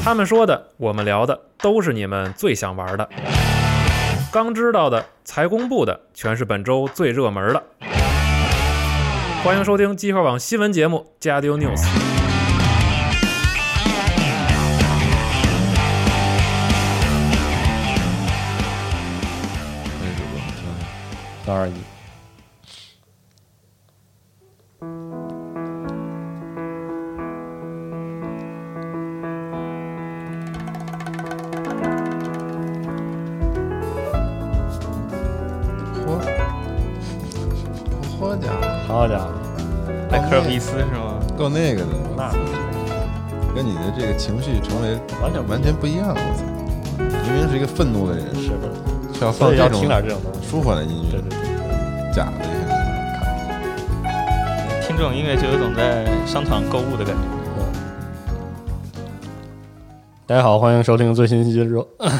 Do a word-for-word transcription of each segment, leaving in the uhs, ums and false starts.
他们说的，我们聊的，都是你们最想玩的。刚知道的，才公布的，全是本周最热门的。欢迎收听机核网新闻节目《加丢 News》。 三二一。 好家伙， 好家伙， 莱克尔维斯是吗？ 够那个的， 那跟你的这个情绪成为完全完全不一样。我操，明明是一个愤怒的人， 是的， 需要放这种所以要听点这种东西， 舒缓的音乐， 对对对， 假的也听这种音乐就有种在商场购物的感觉。 大家好，欢迎收听最新一期的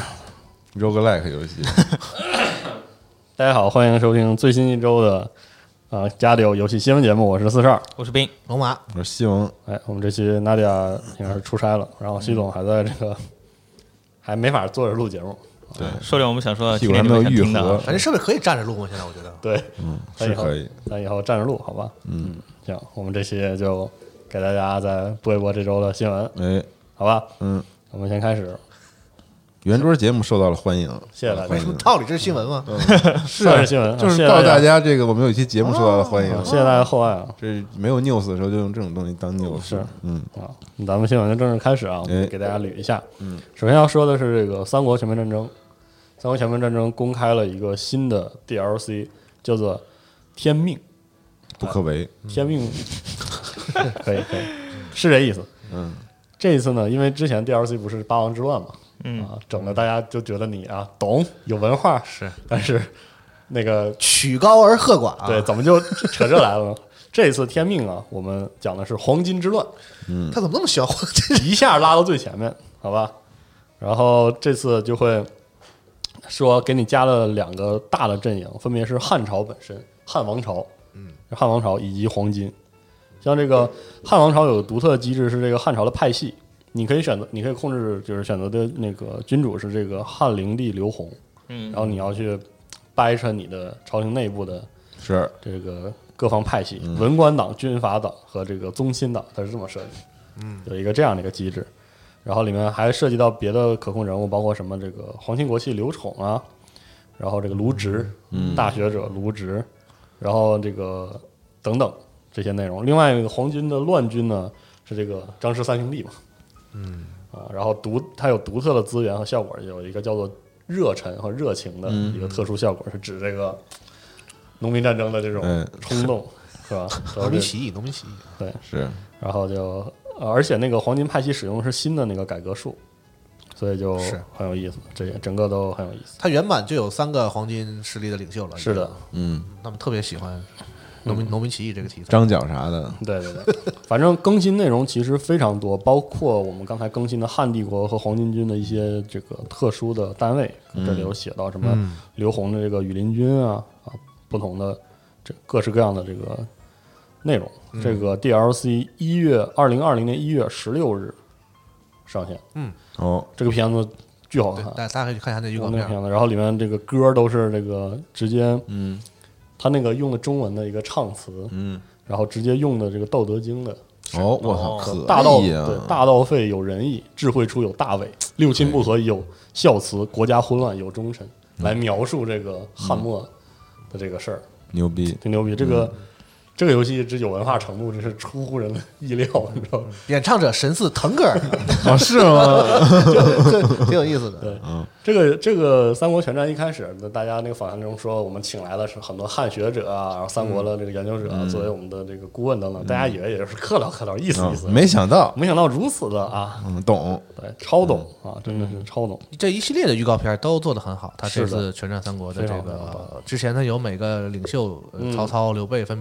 roguelike 游戏。 大家好，欢迎收听最新一周的呃加丢游戏新闻节目，我是四十二， 我是冰龙马， 我说西蒙， 哎，我们这期娜迪亚应该是出差了，然后西总还在这个还没法坐着录节目， 对， 说点我们想说的， 屁股还没有愈合， 反正设备可以站着录吗？现在我觉得， 对， 嗯， 咱以后是可以， 咱以后站着录，好吧？ 嗯， 行，我们这期就给大家再播一播这周的新闻， 哎， 好吧？ 嗯， 我们先开始， 圆桌节目受到了欢迎， 谢谢大家欢迎。 什么道理？这是新闻吗？ 是啊是新闻， 就是谢谢大家告诉大家，这个我们有一期节目受到了欢迎， 谢谢大家厚爱啊！ 这没有 news 的时候就用这种东西当 news， 是， 嗯啊，咱们新闻就正式开始啊，我们哎给大家捋一下。 嗯， 首先要说的是这个《三国全面战争》，《三国全面战争》公开了一个新的 D L C， 叫做《天命》。 不可为， 天命，可以可以，是这意思。 嗯， 这一次呢，因为之前 D L C 不是八王之乱嘛， 嗯啊，整的大家就觉得你啊懂有文化是， 但是那个曲高而和寡、啊， 对，怎么就扯这来了呢？这一次天命啊，我们讲的是黄巾之乱， 嗯他怎么那么小？ 一下拉到最前面，好吧？然后这次就会说给你加了两个大的阵营，分别是汉朝本身、汉王朝，嗯，汉王朝以及黄巾。像这个汉王朝有个独特的机制是这个汉朝的派系，你可以选择，你可以控制，就是选择的那个君主是这个汉灵帝刘宏， 嗯， 然后你要去掰扯你的朝廷内部的是， 这个各方派系， 嗯文官党、军阀党和这个宗亲党，它是这么设计，嗯，有一个这样的一个机制。然后里面还涉及到别的可控人物，包括什么这个皇亲国戚刘宠啊，然后这个卢植， 嗯大学者卢植，然后这个等等这些内容。另外一个黄巾的乱军呢，是这个张氏三兄弟嘛，嗯啊，然后独它有独特的资源和效果，有一个叫做热忱和热情的一个特殊效果，是指这个农民战争的这种嗯冲动，是吧？ 农民起义，农民起义， 对， 是， 然后就。呃，而且那个黄金派系使用的是新的那个改革术，所以就是很有意思，这些整个都很有意思。 他原版就有三个黄金势力的领袖了， 是的， 嗯， 他们特别喜欢农民、嗯、农民起义这个题材， 张角啥的， 对对对，反正更新内容其实非常多，包括我们刚才更新的汉帝国和黄巾军的一些这个特殊的单位， 嗯、 这里有写到什么刘宏的这个羽林军啊啊，不同的这各式各样的这个。内容，这个 D L C 一月二零二零年一月十六日上线。 嗯， 哦， 这个片子巨好看， 大家可以看一下那预告片子。然后里面这个歌都是这个直接， 嗯， 他那个用的中文的一个唱词， 嗯， 然后直接用的这个《道德经》的。 哦，我操，可大道以啊！ 对，大道废有仁义，智慧出有大伪，六亲不和有孝慈，国家混乱有忠臣，来描述这个汉末的这个事儿， 牛逼， 挺牛逼。这个。这个游戏之有文化程度真是出乎人的意料，你知道吗？ 演唱者神似腾格尔， 哦，是吗？ 挺有意思的。 对，嗯，这个这个三国全战一开始，大家那个访谈中说，我们请来的是很多汉学者啊，然后三国的这个研究者、啊嗯、 作为我们的这个顾问等等，嗯、大家以为也就是客套客套，意思意思、 嗯，没想到， 没想到如此的啊， 嗯，懂， 对，超懂、嗯、啊，真的是超懂。 这一系列的预告片都做得很好，他这次全战三国的这个之前他有每个领袖，曹操、刘备分别都做了。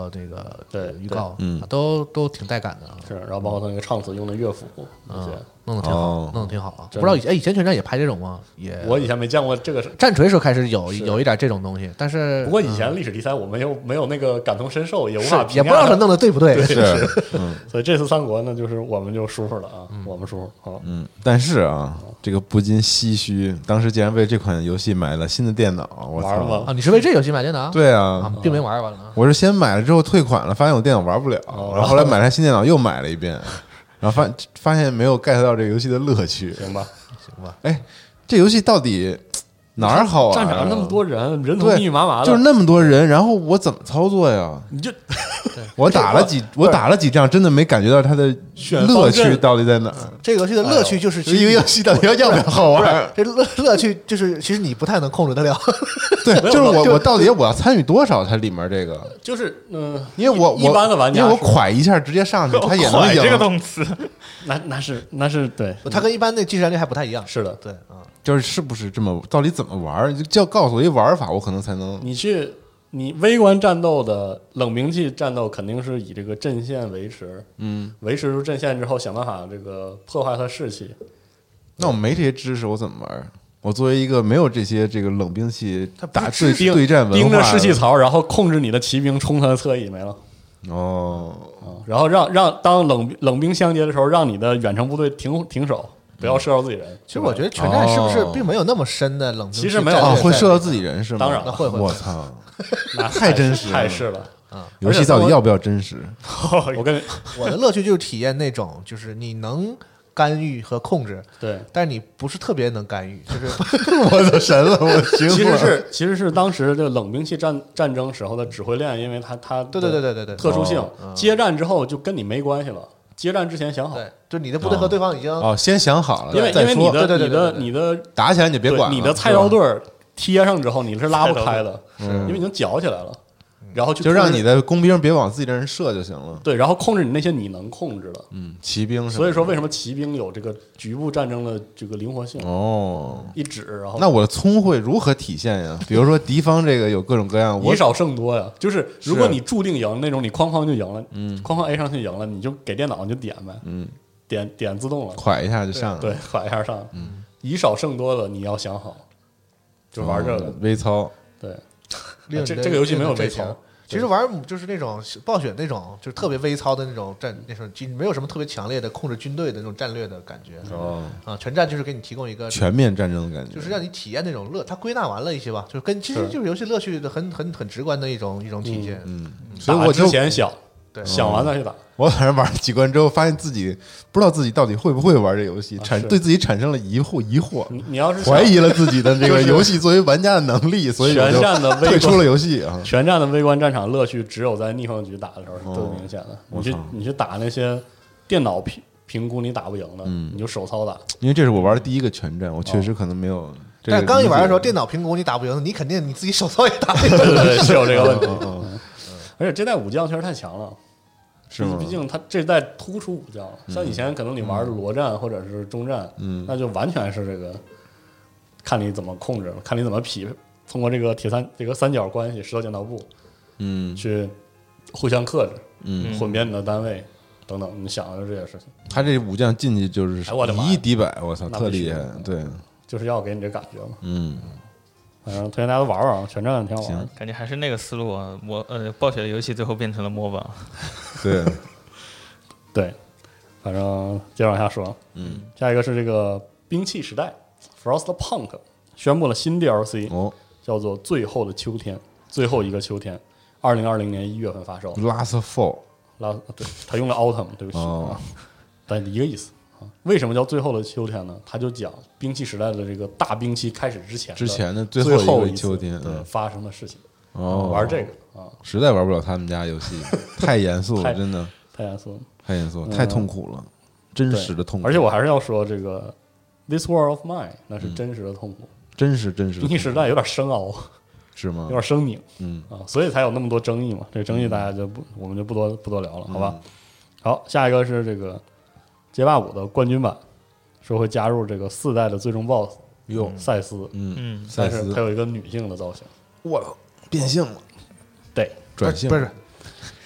了这个对预告， 嗯啊都都挺带感的啊， 是，然后包括他那个唱词用的乐谱那些， 弄得挺好哦， 弄得挺好啊。不真的知道以哎以前全战也拍这种吗？也我以前没见过这个。 战锤时候开始有是有一点这种东西，但是不过以前历史题材我们又没有那个感同身受，也无法是也不知道他弄的对不对， 是，嗯所以这次三国呢，就是我们就舒服了啊，我们舒服好。 嗯，但是啊，这个不禁唏嘘，当时竟然为这款游戏买了新的电脑，我操玩吗！ 啊！你是为这游戏买电脑？ 对啊啊，， 并没玩完了啊。 我是先买了之后退款了，发现我电脑玩不了， 哦然后后来买台新电脑又买了一遍，然后发发现没有 get 到这个游戏的乐趣。 行吧， 行吧， 哎，这游戏到底哪儿好玩啊？ 战场上那么多人，人头对密密麻麻的， 就是那么多人，然后我怎么操作呀？ 你就我打了几我打了几仗，真的没感觉到它的乐趣到底在哪儿。 这个游戏的乐趣就是其实一个游戏到底要要不要好玩？ 这乐乐趣就是其实你不太能控制得了。 对， 没有就是我就我到底我要参与多少它里面这个？ 就是嗯， 因为我一一般的玩家因为我是蒯一下直接上去，他也能蒯这个赢。 动词， 那那是那是对， 它跟一般那即时战略还不太一样。 是的， 对啊， 就是是不是这么？到底怎么玩？就叫告诉我一玩法，我可能才能。 你去你微观战斗的冷兵器战斗肯定是以这个阵线维持， 嗯， 维持住阵线之后，想办法这个破坏它士气。 那我没这些知识，我怎么玩？我作为一个没有这些这个冷兵器它不是打对盯对战文化盯着的士气槽，然后控制你的骑兵冲他的侧翼没了。 哦， 啊，然后让让当冷冷兵相接的时候，让你的远程部队停停手，不要射到自己人。 其实我觉得全战是不是哦并没有那么深的冷兵器其实没有哦， 战略在会射到自己人是吗？ 当然了那会会我操， 那太真实了太是了。 游戏到底要不要真实？ 我跟你我的乐趣就是体验那种，就是你能干预和控制， 对， 但是你不是特别能干预，就是我的神了，我惊其实了。 是其实是当时这个冷兵器战战争时候的指挥链，因为它它对对对对对对， 特殊性哦嗯， 接战之后就跟你没关系了。接战之前想好， 对，就你的部队和对方已经哦，先想好了， 因为因再说。 为你的对对对你的对对你的打起来你就别管了， 对你的菜刀队儿贴上之后你是拉不开的， 嗯因为已经绞起来了，然后去就让控制你的工兵别往自己这人射就行了。 对，然后控制你那些你能控制的。 嗯，骑兵是吧。 所以说，为什么骑兵有这个局部战争的这个灵活性？ 哦， 一指，然后那我的聪慧如何体现呀？比如说敌方这个有各种各样，我以少胜多呀。就是如果你注定赢那种，你哐哐就赢了，嗯，哐哐 A 上去赢了，你就给电脑你就点呗， 嗯， 点点自动了， 蒯一下就上了。 对，缓一下上，嗯，以少胜多的你要想好，就玩这个哦，微操。 对， 令人这这个游戏没有微令人震惊操。 其实玩就是那种暴雪那种就是特别微操的那种战，那种其实没有什么特别强烈的控制军队的那种战略的感觉。 哦， 啊，全战就是给你提供一个， 全面战争的感觉， 就是让你体验那种乐。它归纳完了一些吧，就是跟其实是就是游戏乐趣的很很很直观的一种一种体现。 嗯，所以打我就之前想， 对， 想完再去打。 我反正玩了几关之后，发现自己不知道自己到底会不会玩这游戏，产是对自己产生了疑惑，疑惑， 你你要是想怀疑了自己的这个就是游戏作为玩家的能力，所以我全就战的微观退出了游戏啊。 全战的微观战场乐趣，只有在逆风局打的时候是最明显的。你去我操你去打那些电脑评评估你打不赢的， 嗯你就手操打。 因为这是我玩的第一个全战，我确实可能没有这个理解。 但是刚一玩的时候，电脑评估你打不赢，你肯定你自己手操也打不赢。 对对对，是有这个问题。 嗯嗯而且这代武将确实太强了， 是吗？ 毕竟他这代突出武将了，像以前可能你玩的罗战或者是中战， 嗯那就完全是这个看你怎么控制了，看你怎么匹，通过这个铁三这个三角关系石头剪刀布嗯去互相克制， 嗯， 混编你的单位等等，你想的是这些事情， 他这武将进去就是哎我的妈呀以一敌百，我操， 那必须特厉害。对， 就是要给你这感觉嘛。 嗯， 反正推荐大家都玩玩，全战挺好玩的。 感觉还是那个思路啊。我呃，暴雪的游戏最后变成了 M O B A， 对， 对，反正接着往下说， 嗯， 下一个是这个兵器时代 Frostpunk 宣布了新 D L C， 哦叫做《最后的秋天》，最后一个秋天，二零二零年一月份发售。 ，Last Fall， 拉对，他用了 autumn，对不起、 哦啊，但一个意思啊。为什么叫最后的秋天呢？他就讲兵器时代的这个大兵器开始之前的之前的最最后后一次一个秋天，嗯对发生的事情。 哦， 玩这个啊， 实在玩不了他们家游戏，太严肃了， 太真的太严肃了。 太严肃， 嗯太痛苦了，真实的痛苦， 而且我还是要说，这个 This World of Mine 那是真实的痛苦。 真是真实的兵器时代有点生凹， 是吗有？点生拧嗯啊，所以才有那么多争议嘛。这个争议大家就不，我们就不多不多聊了，好吧？好，下一个是这个街霸五的冠军版，说会加入这个四代的最终 BOSS 哟， 赛斯， 嗯， 嗯， 赛斯， 但是它有一个女性的造型。 我操，变性了， 对， 转性不是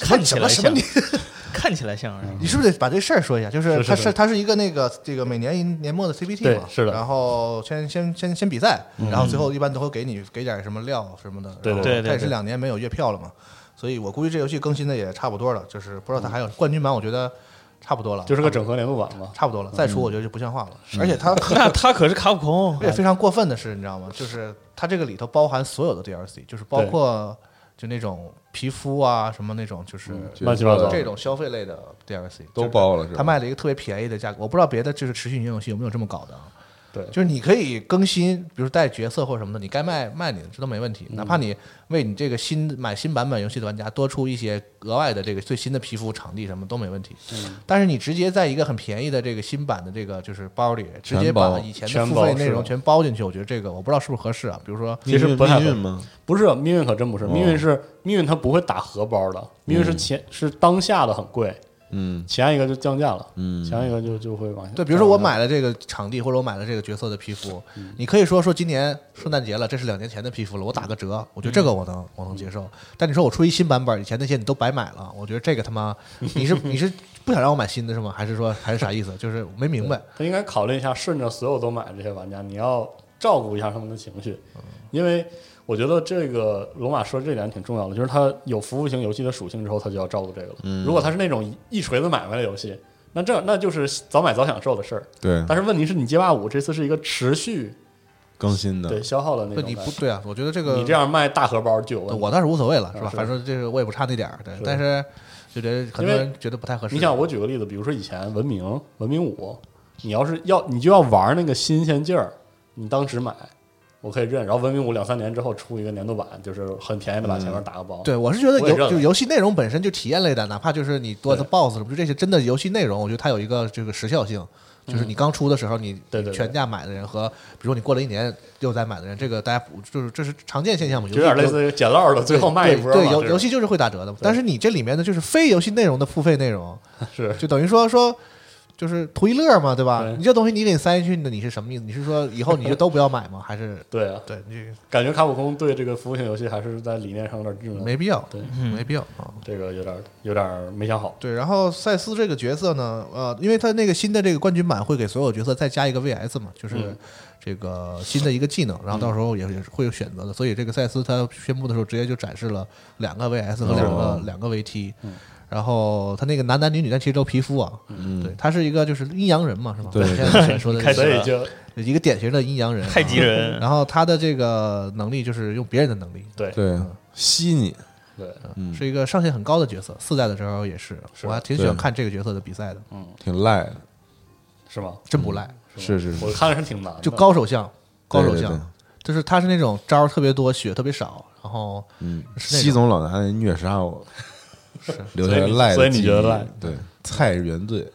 看起来像什么你看起来像是吧你是不是得把这事儿说一下？就是它是是是它是一个那个这个每年一年末的 C P T 嘛， 对是的然后先先先先比赛，然后最后一般都会给你给点什么料什么的。 对对对对它也是两年没有月票了嘛，所以我估计这游戏更新的也差不多了，就是不知道它还有冠军版，我觉得差不多了， 就是个整合年度版嘛。 差不多了，再出我觉得就不像话了。而且它那他可是卡普空而且非常过分的是，你知道吗？就是它这个里头包含所有的 D L C，就是包括就那种皮肤啊什么那种，就是乱七八糟这种消费类的 D L C 都包了是吧？ 他卖了一个特别便宜的价格，我不知道别的就是持续运营游戏有没有这么搞的啊。 对， 就是你可以更新，比如带角色或者什么的，你该卖卖你的，这都没问题。哪怕你为你这个新买新版本游戏的玩家多出一些额外的这个最新的皮肤、场地什么都没问题。 嗯， 但是你直接在一个很便宜的这个新版的这个就是包里，直接把以前的付费内容全包进去，我觉得这个我不知道是不是合适啊。比如说， 其实不太命运吗？ 不是命运可真不是， 哦命运是命运它不会打荷包的，命运是前是当下的很贵， 嗯前一个就降价了， 嗯， 前一个就就会往下。 对，比如说我买了这个场地，或者我买了这个角色的皮肤，你可以说说今年圣诞节了，这是两年前的皮肤了，我打个折，我觉得这个我能我能接受。但你说我出一新版本，以前那些你都白买了，我觉得这个他妈你是你是不想让我买新的是吗？还是说还是啥意思？就是没明白。 他应该考虑一下，顺着所有都买的这些玩家，你要照顾一下他们的情绪，因为我觉得这个龙马说这点挺重要的，就是它有服务型游戏的属性之后，它就要照顾这个了。 嗯如果它是那种一锤子买卖的游戏，那这那就是早买早享受的事儿。 对， 但是问题是你街霸五这次是一个持续更新的对消耗的那不， 种感觉， 你不对啊，我觉得这个你这样卖大荷包就有问题。 我倒是无所谓了，是吧？ 啊是反正这个我也不差那点儿，对是。 但是就觉得很多人觉得不太合适。 你想，我举个例子，比如说以前文明文明五，你要是要你就要玩那个新鲜劲儿，你当时买。我可以认，然后文明五两三年之后出一个年度版，就是很便宜的把前面打个包。 对，我是觉得游我也认了就游戏内容本身就体验类的，哪怕就是你多的 BOSS 什么，就这些真的游戏内容，我觉得它有一个这个时效性，就是你刚出的时候，你对对对全价买的人和比如说你过了一年又再买的人，这个大家不就是这是常见现象嘛？ 有点类似于捡漏的，最后卖一波嘛。 对，对游这种游戏就是会打折的，但是你这里面的就是非游戏内容的付费内容， 是就等于说说。就是图一乐嘛，对吧？ 对你这东西你给你塞进去的，你是什么意思？你是说以后你就都不要买吗？还是对啊， 对你感觉卡普空对这个服务型游戏还是在理念上有点稚嫩， 没必要， 对， 没必要啊。 这个有点有点没想好。 对，然后赛斯这个角色呢，呃，因为他那个新的这个冠军版会给所有角色再加一个 V S 嘛，就是嗯这个新的一个技能，然后到时候也也是会有选择的，所以这个赛斯他宣布的时候直接就展示了两个 V S 和两个、 哦两个 V T， 嗯然后他那个男男女女，但其实都皮肤啊， 嗯对，他是一个就是阴阳人嘛，是吧？ 对现在说的开始所以就一个典型的阴阳人， 太极人， 然后他的这个能力就是用别人的能力， 对对吸你， 对， 嗯， 是一个上限很高的角色，四代的时候也是， 是我还挺喜欢对看这个角色的比赛的， 嗯， 挺赖的， 是吗？ 真不赖。 是是是， 我看着是挺难的， 就高手相，高手对对对相，就是他是那种招儿特别多，血特别少，然后嗯， 是那种西总老拿来虐杀我， 是留下来赖的所以你记忆所以你觉得赖对，菜是原罪，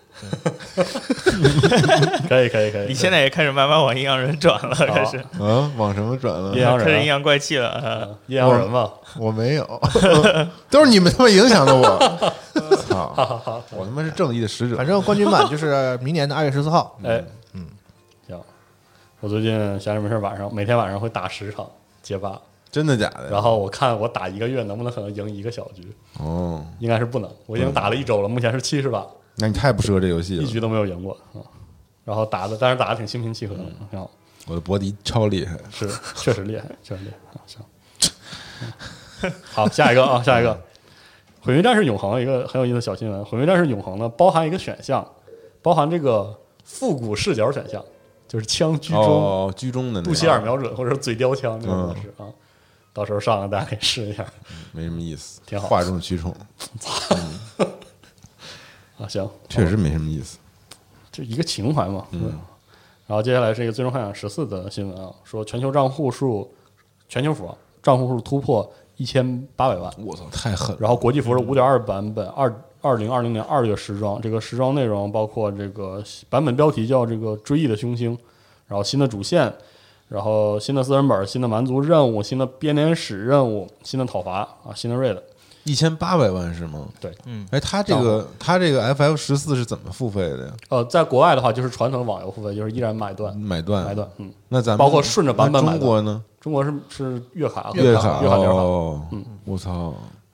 可以可以可以。 你现在也开始慢慢往阴阳人转了，开始啊，往什么转了阴？阳人啊开始阴阳怪气了。啊阴阳人嘛， 我没有，都是你们他妈影响的我。操！我他妈是正义的使者。 反正冠军版就是明年的二月十四号。 哎， 嗯， 行。我最近闲着没事，晚上每天晚上会打十场街霸， 真的假的？ 然后我看我打一个月能不能可能赢一个小局， 哦， 应该是不能。我已经打了一周了，目前是七十把， 那你太不适合这游戏了。 一局都没有赢过啊。然后打的，但是打的挺心平气和的，挺好。 我的伯迪超厉害， 是，确实厉害，确实厉害。好，行。好，下一个啊，下一个，《毁灭战士永恒》一个很有意思的小新闻，《毁灭战士永恒》呢包含一个选项，包含这个复古视角选项，就是枪居中、 哦，居中的那个肚脐眼瞄准或者是嘴叼枪这种模式嗯啊。到时候上了大家可以试一下没什么意思， 挺好哗众取宠， 啊。行， 确实没什么意思。 就一个情怀嘛。 嗯。 然后接下来是一个《最终幻想十四》的新闻啊，说全球账户数，全球服啊账户数突破一千八百万。 我操，太狠了！ 然后国际服是五点二版本，二二零二零年二月时装。这个时装内容包括这个版本标题叫这个追忆的凶星，然后新的主线，然后新的四人本，新的蛮族任务，新的编年史任务，新的讨伐啊，新的 raid。 一千八百万是吗？ 对， 嗯， 哎，他这个他这个 F F 十四是怎么付费的呀？ 呃，在国外的话就是传统网游付费，就是依然买断买断， 买断，嗯， 那咱们包括顺着版本那买断中国呢？ 中国是是月卡， 月卡月卡点卡。 哦， 嗯， 我操，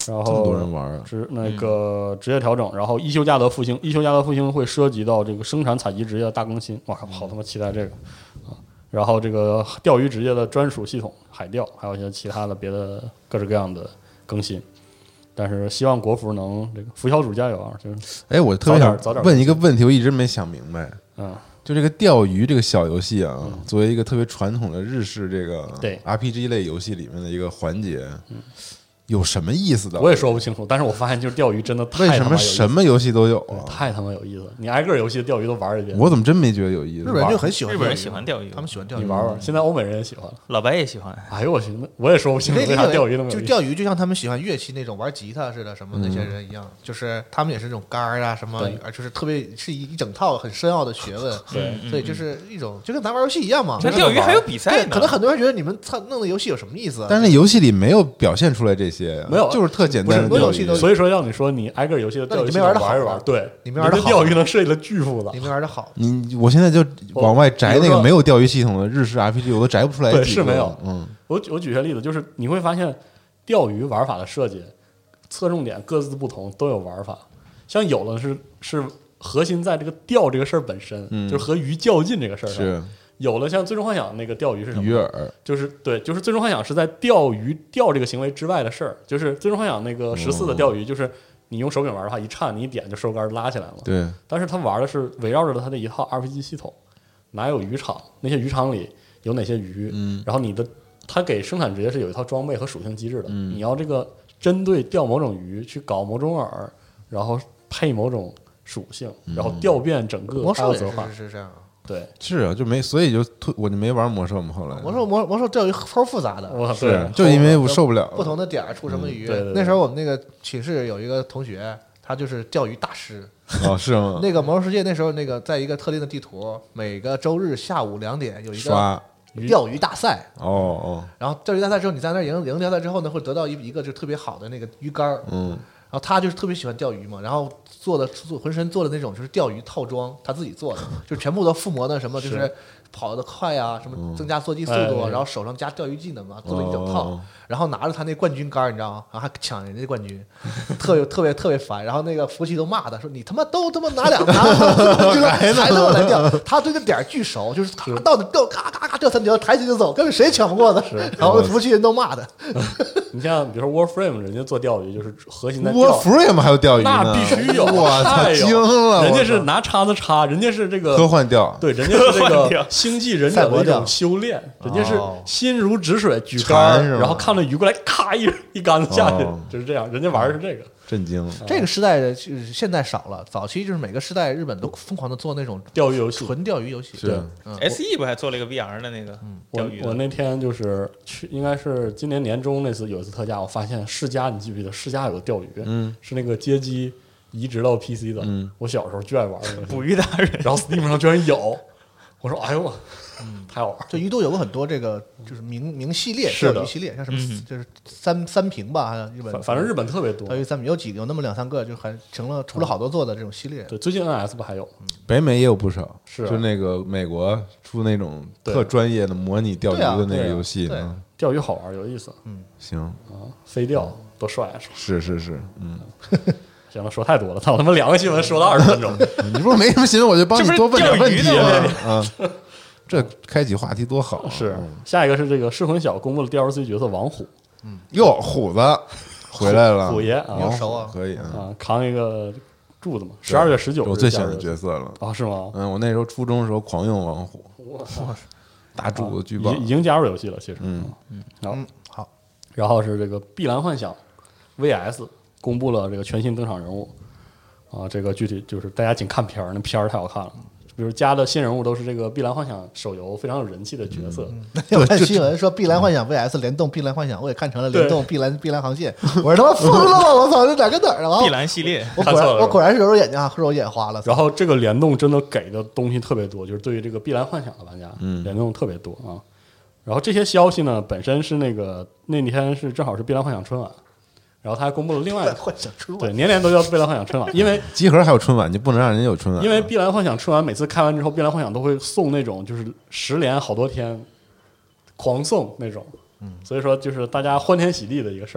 然这么多人后玩啊！ 职那个职业调整，然后伊修加德复兴，伊修加德复兴会涉及到这个生产采集职业的大更新，哇靠，好他妈期待这个啊！然后这个钓鱼职业的专属系统海钓，还有一些其他的别的各式各样的更新。但是希望国服能这个服小组加油啊！就是哎，我特别想早点问一个问题，我一直没想明白。 嗯， 就这个钓鱼这个小游戏啊，作为一个特别传统的日式这个对 R P G 类游戏里面的一个环节，有什么意思的？ 我也说不清楚，但是我发现就是钓鱼真的太为什么他妈有意思什么游戏都有啊？ 对太他妈有意思了！你挨个游戏的钓鱼都玩一遍， 我怎么真没觉得有意思？ 日本人就很喜欢日本人钓鱼喜欢钓鱼， 他们喜欢钓鱼。 你玩玩，现在欧美人也喜欢了。 老白也喜欢。 哎呦我去，那我也说不清楚为啥你可以理解钓鱼那么有意思。 就钓鱼，就像他们喜欢乐器那种玩吉他似的，什么那些人一样，就是他们也是这种杆儿啊什么对， 就是特别是一一整套很深奥的学问。 对嗯所以就是一种就跟咱玩游戏一样嘛。 那钓鱼还有比赛对， 呢？ 可能很多人觉得你们操弄的游戏有什么意思？ 但是那游戏里没有表现出来这些呀， 没有就是特简单的不是钓鱼游戏都有所以说，要你说你挨个游戏的钓鱼那你没玩得好玩一玩，对， 你没玩得好这钓鱼能设计的巨复杂你。们玩的好， 你我现在就往外摘那比如说个没有钓鱼系统的日式 R P G，我都摘不出来几个。 对是没有嗯， 我我举个例子，就是你会发现钓鱼玩法的设计侧重点各自不同，都有玩法。像有的是是核心在这个钓这个事儿本身， 嗯就是和鱼较劲这个事儿上。 是有的像《最终幻想》那个钓鱼是什么？ 鱼饵， 就是对，就是《最终幻想》是在钓鱼钓这个行为之外的事儿。就是《最终幻想》那个十四的钓鱼，就是你用手柄玩的话，一颤你一点就收杆拉起来了。 对， 但是他玩的是围绕着他的一套 R P G 系统，哪有渔场？那些渔场里有哪些鱼？ 嗯然后你的他给生产职业是有一套装备和属性机制的， 嗯你要这个针对钓某种鱼去搞某种饵，然后配某种属性，然后调变整个魔兽也还有策划是。是这样。 对， 是啊，就没，所以就退我就没玩魔兽嘛。后来魔兽魔魔兽钓鱼齁复杂的， 我是就因为我受不了不同的点儿出什么鱼。 嗯对对对那时候我们那个寝室有一个同学，他就是钓鱼大师。 哦，是吗？ 那个魔兽世界那时候那个在一个特定的地图，每个周日下午两点有一个刷钓鱼大赛。 哦哦， 然后钓鱼大赛之后，你在那儿赢赢大赛之后呢，会得到一一个就特别好的那个鱼竿儿。 嗯， 然后他就是特别喜欢钓鱼嘛，然后做的做浑身做的那种就是钓鱼套装，他自己做的，就全部都附魔的什么，就是是跑得快啊，什么增加坐骑速度啊， 哎对然后手上加钓鱼技能啊，做了一整套哦。 然后拿着他那冠军杆儿，你知道吗？然后还抢人家冠军，特别特别特别烦。然后那个服务器都骂他说：“你他妈都他妈拿两拿，还还那么来钓？”他对这点儿巨熟，就是他到那钓，咔咔咔钓三条，抬起就走，根本谁也抢不过他。然后服务器人都骂他。 你像比如说 Warframe，人家做钓鱼就是核心在钓。 Warframe 还有钓鱼呢， 那必须有， 我操， 太有惊了！ 人家我操是拿叉子插，人家是这个科幻钓， 对，人家是这个科幻钓星际忍者的一种修炼，人家是哦心如止水，举馋竿儿， 是吗然后看到鱼过来，咔一一竿子下去哦， 就是这样。人家玩的是这个， 震惊！ 这个时代的就是现在少了，早期就是每个时代日本都疯狂的做那种钓鱼游戏。 纯钓鱼游戏。 是嗯 S E 不还做了一个 V R 的那个我钓鱼的？ 我那天就是去，应该是今年年中那次有一次特价，我发现世嘉，你记不记得世嘉有个钓鱼？ 嗯， 是那个街机移植到 P C 的。 嗯， 我小时候就爱玩那个， 捕鱼达人， 然后 Steam 上居然有，我说哎呦我，太好玩了。 就一度有过很多这个就是名名系列是的钓鱼系列，像什么嗯就是三三屏吧，好像日本反反正日本特别多钓。鱼三屏有几有那么两三个，就还成了出了好多座的这种系列。 对，最近 N S 不还有？ 北美也有不少， 是啊就那个美国出那种对特专业的模拟钓鱼对啊的那个对啊游戏， 对嗯钓鱼好玩，有意思行， 啊！飞钓多帅啊！ 是是是，嗯， 行了，说太多了，操他妈两个新闻说了二十分钟。 你不是没什么新闻，我就帮你这不是多问点问题钓鱼的吗？啊，这开启话题多好啊！ 是嗯， 下一个是这个噬魂小公布了 D L C 角色王虎哟，虎子回来了， 虎爷啊你有熟啊？ 可以啊， 啊，扛一个柱子嘛，十二月十九日我最喜欢的加入角色了。 啊，是吗？ 嗯，我那时候初中的时候狂用王虎，大柱子巨棒已经已。经加入游戏了，其实。 嗯嗯，好， 嗯，好， 然后是这个《碧蓝幻想》V S 公布了这个全新登场人物啊，这个具体就是大家仅看片儿，那片儿太好看了。比如加的新人物都是这个《碧蓝幻想》手游非常有人气的角色， 我看新闻说《碧蓝幻想》V S 联动《碧蓝幻想》，我也看成了联动《碧蓝碧蓝航线》，我说他妈疯了吧！我操，这哪跟哪儿啊？ 碧蓝系列， 我果看错了然我果然是揉揉眼睛啊，揉揉眼花了。 然后这个联动真的给的东西特别多，就是对于这个《碧蓝幻想》的玩家， 嗯联动特别多啊。然后这些消息呢，本身是那个那天是正好是《碧蓝幻想》春晚，然后他还公布了另外幻想春晚对年年都叫《碧蓝幻想》春晚，因为集合还有春晚，你不能让人家有春晚啊， 因为《碧蓝幻想》春晚每次开完之后，《碧蓝幻想》都会送那种就是十连好多天狂送那种，嗯，所以说就是大家欢天喜地的一个事儿。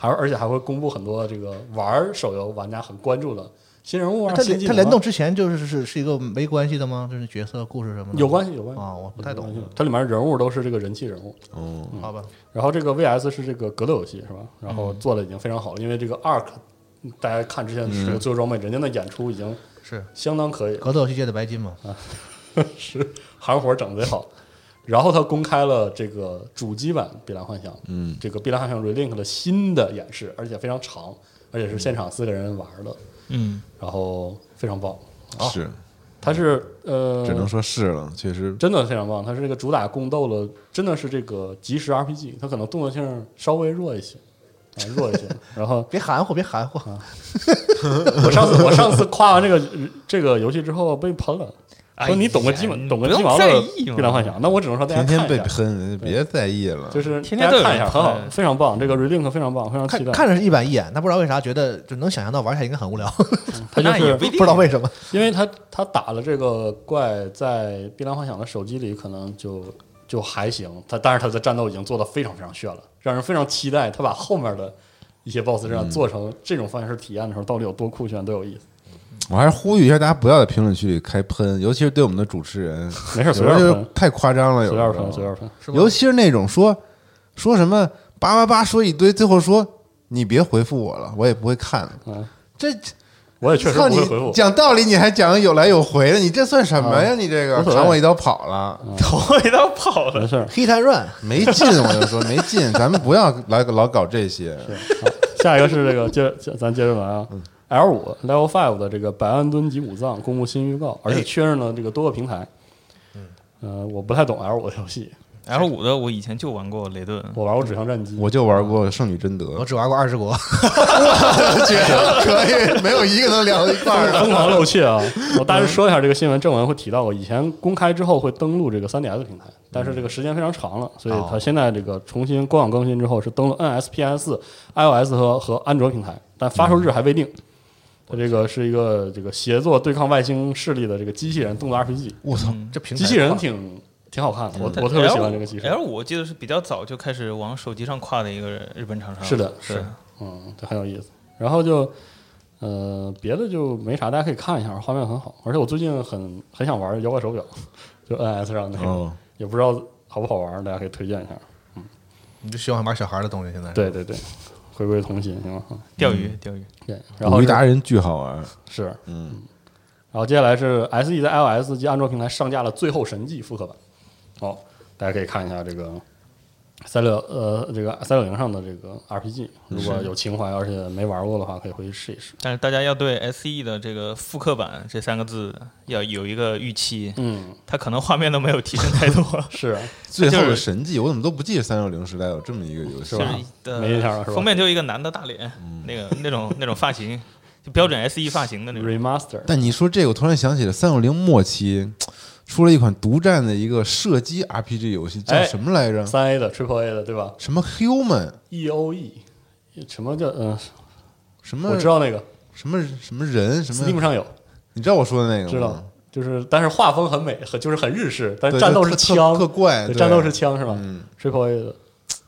还而且还会公布很多这个玩手游玩家很关注的新人物啊。 它新技能啊它联动之前就是是是一个没关系的吗？就是角色故事什么的？ 有关系有关系啊，我不太懂。 它里面人物都是这个人气人物。 哦， 好吧， 然后这个 V S 是这个格斗游戏是吧？然后做的已经非常好了，因为这个 Ark， 大家看之前这个最后装备，人家的演出已经是相当可以了， 格斗游戏界的白金嘛。 是行活整得贼好。然后他公开了这个主机版《碧蓝幻想》， 嗯， 这个《碧蓝幻想 Relink》的新的演示，而且非常长，而且是现场四个人玩的， 嗯， 然后非常棒。 是， 它是呃， 只能说是了，确实真的非常棒。它是这个主打宫斗了，真的是这个即时 R P G，它可能动作性稍微弱一些，啊，弱一些。然后别含糊，别含糊。 我上次我上次夸完这个这个游戏之后被喷了。说你懂个鸡毛， 哎呀懂个鸡毛的你不用在意嘛碧蓝幻想，那我只能说大家天天被看一下， 喷，别在意了。 就是天天都有大家看一下， 人很好， 喷非常棒。这个 Relink 非常棒，非常期待。 看看着是一板一眼，但不知道为啥觉得就能想象到玩起来应该很无聊， 他就是不知道为什么。 因为他他打了这个怪，在碧蓝幻想的手机里可能就就还行，他但是他的战斗已经做得非常非常炫了，让人非常期待他把后面的一些 BOSS 这样做成这种方式体验的时候，到底有多酷炫，多有意思。 我还是呼吁一下大家，不要在评论区里开喷，尤其是对我们的主持人， 没事，随有时候便喷， 太夸张了，有时候随便喷，随便喷。 尤其是那种说说什么叭叭叭说一堆，最后说你别回复我了，我也不会看。 嗯， 这我也确实靠你不会回复。 讲道理，你还讲有来有回的，你这算什么呀？ 嗯你这个无所谓砍我一刀跑了， 头一刀跑了。 没事， Hit and Run， 没劲，我就说没劲，咱们不要来老搞这些。 好，下一个是这个接接咱接着来啊。L 五 Level Five 的这个百万吨级武藏公布新预告，而且确认了这个多个平台。嗯，呃，我不太懂 L 五的游戏， L 五的我以前就玩过雷顿， 我玩过指向战机， 我就玩过圣女贞德， 我只玩过二之国。 觉得可以，没有一个能聊到一块儿的。 疯狂露怯啊！我大致说一下这个新闻，正文会提到过，以前公开之后会登录这个 三 D S 平台，但是这个时间非常长了，所以它现在这个重新官网更新之后是登录 N S P S、iOS 和和安卓平台，但发售日还未定。它这个是一个这个协作对抗外星势力的这个机器人动作 R P G， 我操， 这平台机器人挺挺好看的，我我特别喜欢这个机器人。 L 五我记得是比较早就开始往手机上跨的一个日本厂商。 是的， 是， 嗯，这很有意思。然后就呃别的就没啥，大家可以看一下，画面很好。而且我最近很很想玩摇摆手表，就 N S 上那个， 哦也不知道好不好玩，大家可以推荐一下。 你就喜欢玩小孩的东西，现在对对对，回归童心，行吗？嗯钓鱼钓鱼。 对，然后是五一达人巨好玩， 是， 嗯， 然后接下来是 S E 在 iOS 及安卓平台上架了《最后神迹》复刻版。哦，大家可以看一下这个三六呃这个三六零上的这个 R P G， 如果有情怀而且没玩过的话，可以回去试一试。 但是大家要对 S E 的这个复刻版这三个字要有一个预期， 嗯， 它可能画面都没有提升太多， 是最后的神迹，我怎么都不记得三六零时代有这么一个游戏是吧就是呃没印象了是吧封面就一个男的大脸，那个那种那种发型，就标准 S E 发型的那种。 remaster， 但你说这个，我突然想起了三六零末期出了一款独占的一个射击 R P G 游戏，叫哎什么来着？ 三 A 的 Triple A 的对吧什么 Human？ ？E O E，什么叫嗯？ 什么？ 我知道那个什么什么人？什 Steam 么？ 上有， 你知道我说的那个吗？ 知道，就是但是画风很美，很就是很日式，但是对， 战斗是特枪， 特特怪，对对战斗是枪是吧嗯， ？Triple A 的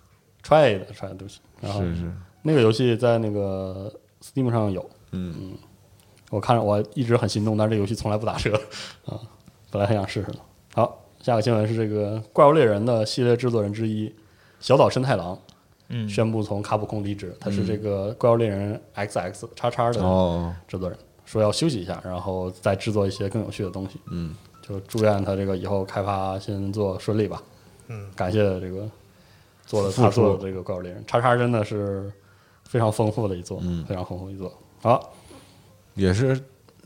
Try A 的 Try， 对不起，然后是是， 那个游戏在那个 Steam 上有， 嗯， 我看着我一直很心动，但是这个游戏从来不打折啊，本来很想试试的。好，下个新闻是这个《怪物猎人》的系列制作人之一小岛伸太郎嗯， 宣布从卡普空离职，他是这个《怪物猎人 X X 叉叉》的哦， 制作人，说要休息一下，然后再制作一些更有趣的东西。 嗯， 就祝愿他这个以后开发新作顺利吧。 嗯， 感谢这个做的他做的这个《怪物猎人》叉叉真的是非常丰富的一作， 嗯非常丰富的一作。好， 也是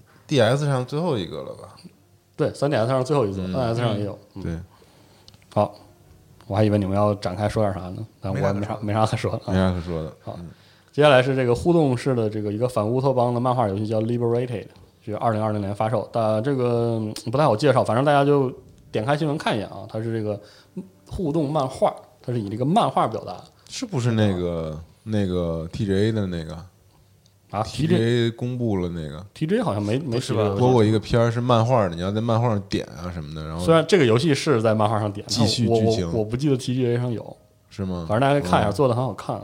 D S 上最后一个了吧？ 对，三 D S 上最后一座、 嗯 n S 上也有。嗯， 对， 好，我还以为你们要展开说点啥呢，但我也没没啥可啥没啥可说的。 没啊。 啥可说的。 好，接下来是这个互动式的这个一个反乌托邦的漫画游戏，叫 Liberated， 是二零二零年发售。但这个嗯不太好介绍，反正大家就点开新闻看一眼啊。它是这个互动漫画，它是以这个漫画表达是不是那个那个 T G A 的那个啊。 T T J G A 公布了那个 T J 好像没没是吧提这个游戏播过一个片儿是漫画的，你要在漫画上点啊什么的，然后虽然这个游戏是在漫画上点， 继续但我剧情我我不记得 T G A 上有， 是吗？ 反正大家可以看一下， 哦做的很好看啊。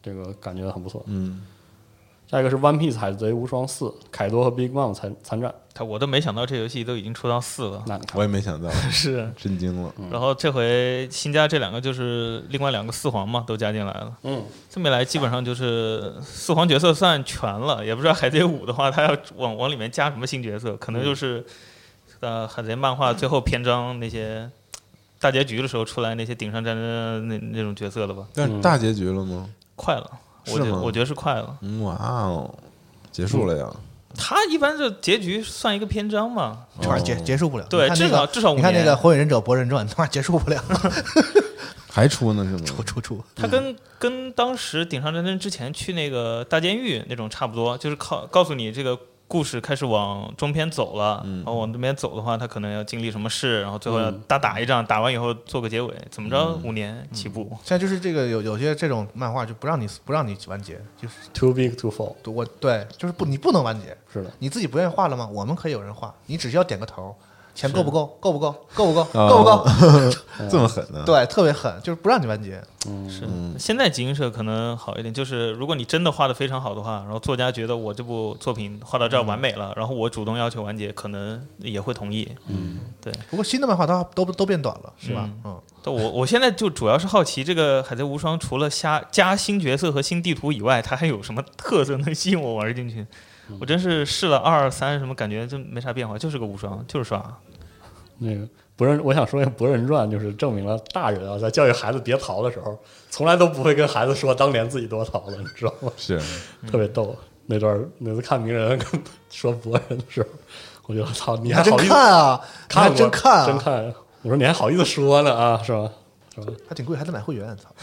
这个感觉很不错。 嗯， 下一个是《One Piece 海贼无双四》，凯多和 Big Mom 参参战。 他我都没想到这游戏都已经出到四了， 那你看我也没想到， 是。 震惊了。 然后这回新加这两个就是另外两个四皇嘛，都加进来了。 嗯， 这么一来，基本上就是四皇角色算全了。也不知道海贼五的话，他要往往里面加什么新角色，可能就是、嗯、呃海贼漫画最后篇章那些大结局的时候出来那些顶上战争那那种角色了吧？ 但是大结局了吗？ 快了，我觉是吗得我觉得是快了。 嗯哇哦，结束了呀！ 他一般是结局算一个篇章嘛， 这玩意儿结结束不了。 对， 你看那个至少至少五你看那个年 《火影忍者博人传》，他妈结束不了， 还出呢是吗？ 出出出。 它跟跟当时顶上战争之前去那个大监狱那种差不多，就是靠告诉你这个故事开始往中篇走了， 嗯然后往那边走的话，他可能要经历什么事，然后最后要大打一仗，打完以后做个结尾，怎么着嗯五年起步。 现在就是这个有有些这种漫画就不让你不让你完结，就是 Too big to fall。 我对就是不你不能完结， 是的， 你自己不愿意画了吗？我们可以有人画，你只需要点个头，钱够不够？够不够？够不够？ 哦够不够？ 这么狠呢？ 对，特别狠，就是不让你完结。 嗯， 是，现在集英社可能好一点，就是如果你真的画的非常好的话，然后作家觉得我这部作品画到这儿完美了，然后我主动要求完结，可能也会同意。 嗯， 对。 不过新的漫画都都都变短了，是吧？ 嗯嗯， 但我我现在就主要是好奇，这个《海贼无双》除了加加新角色和新地图以外，它还有什么特色能吸引我玩进去？我真是试了二三什么，感觉真没啥变化，就是个无双，就是刷。 那个博人，我想说一个《博人传》，就是证明了大人啊，在教育孩子别逃的时候，从来都不会跟孩子说当年自己多逃了，你知道吗？ 是， 特别逗。那段那次看鸣人跟说博人的时候，我觉得操，你还真还好意思看啊？你还看过真看啊？ 真看。我说你还好意思说呢啊，是吧？是吧？ 还挺贵，还得买会员，操！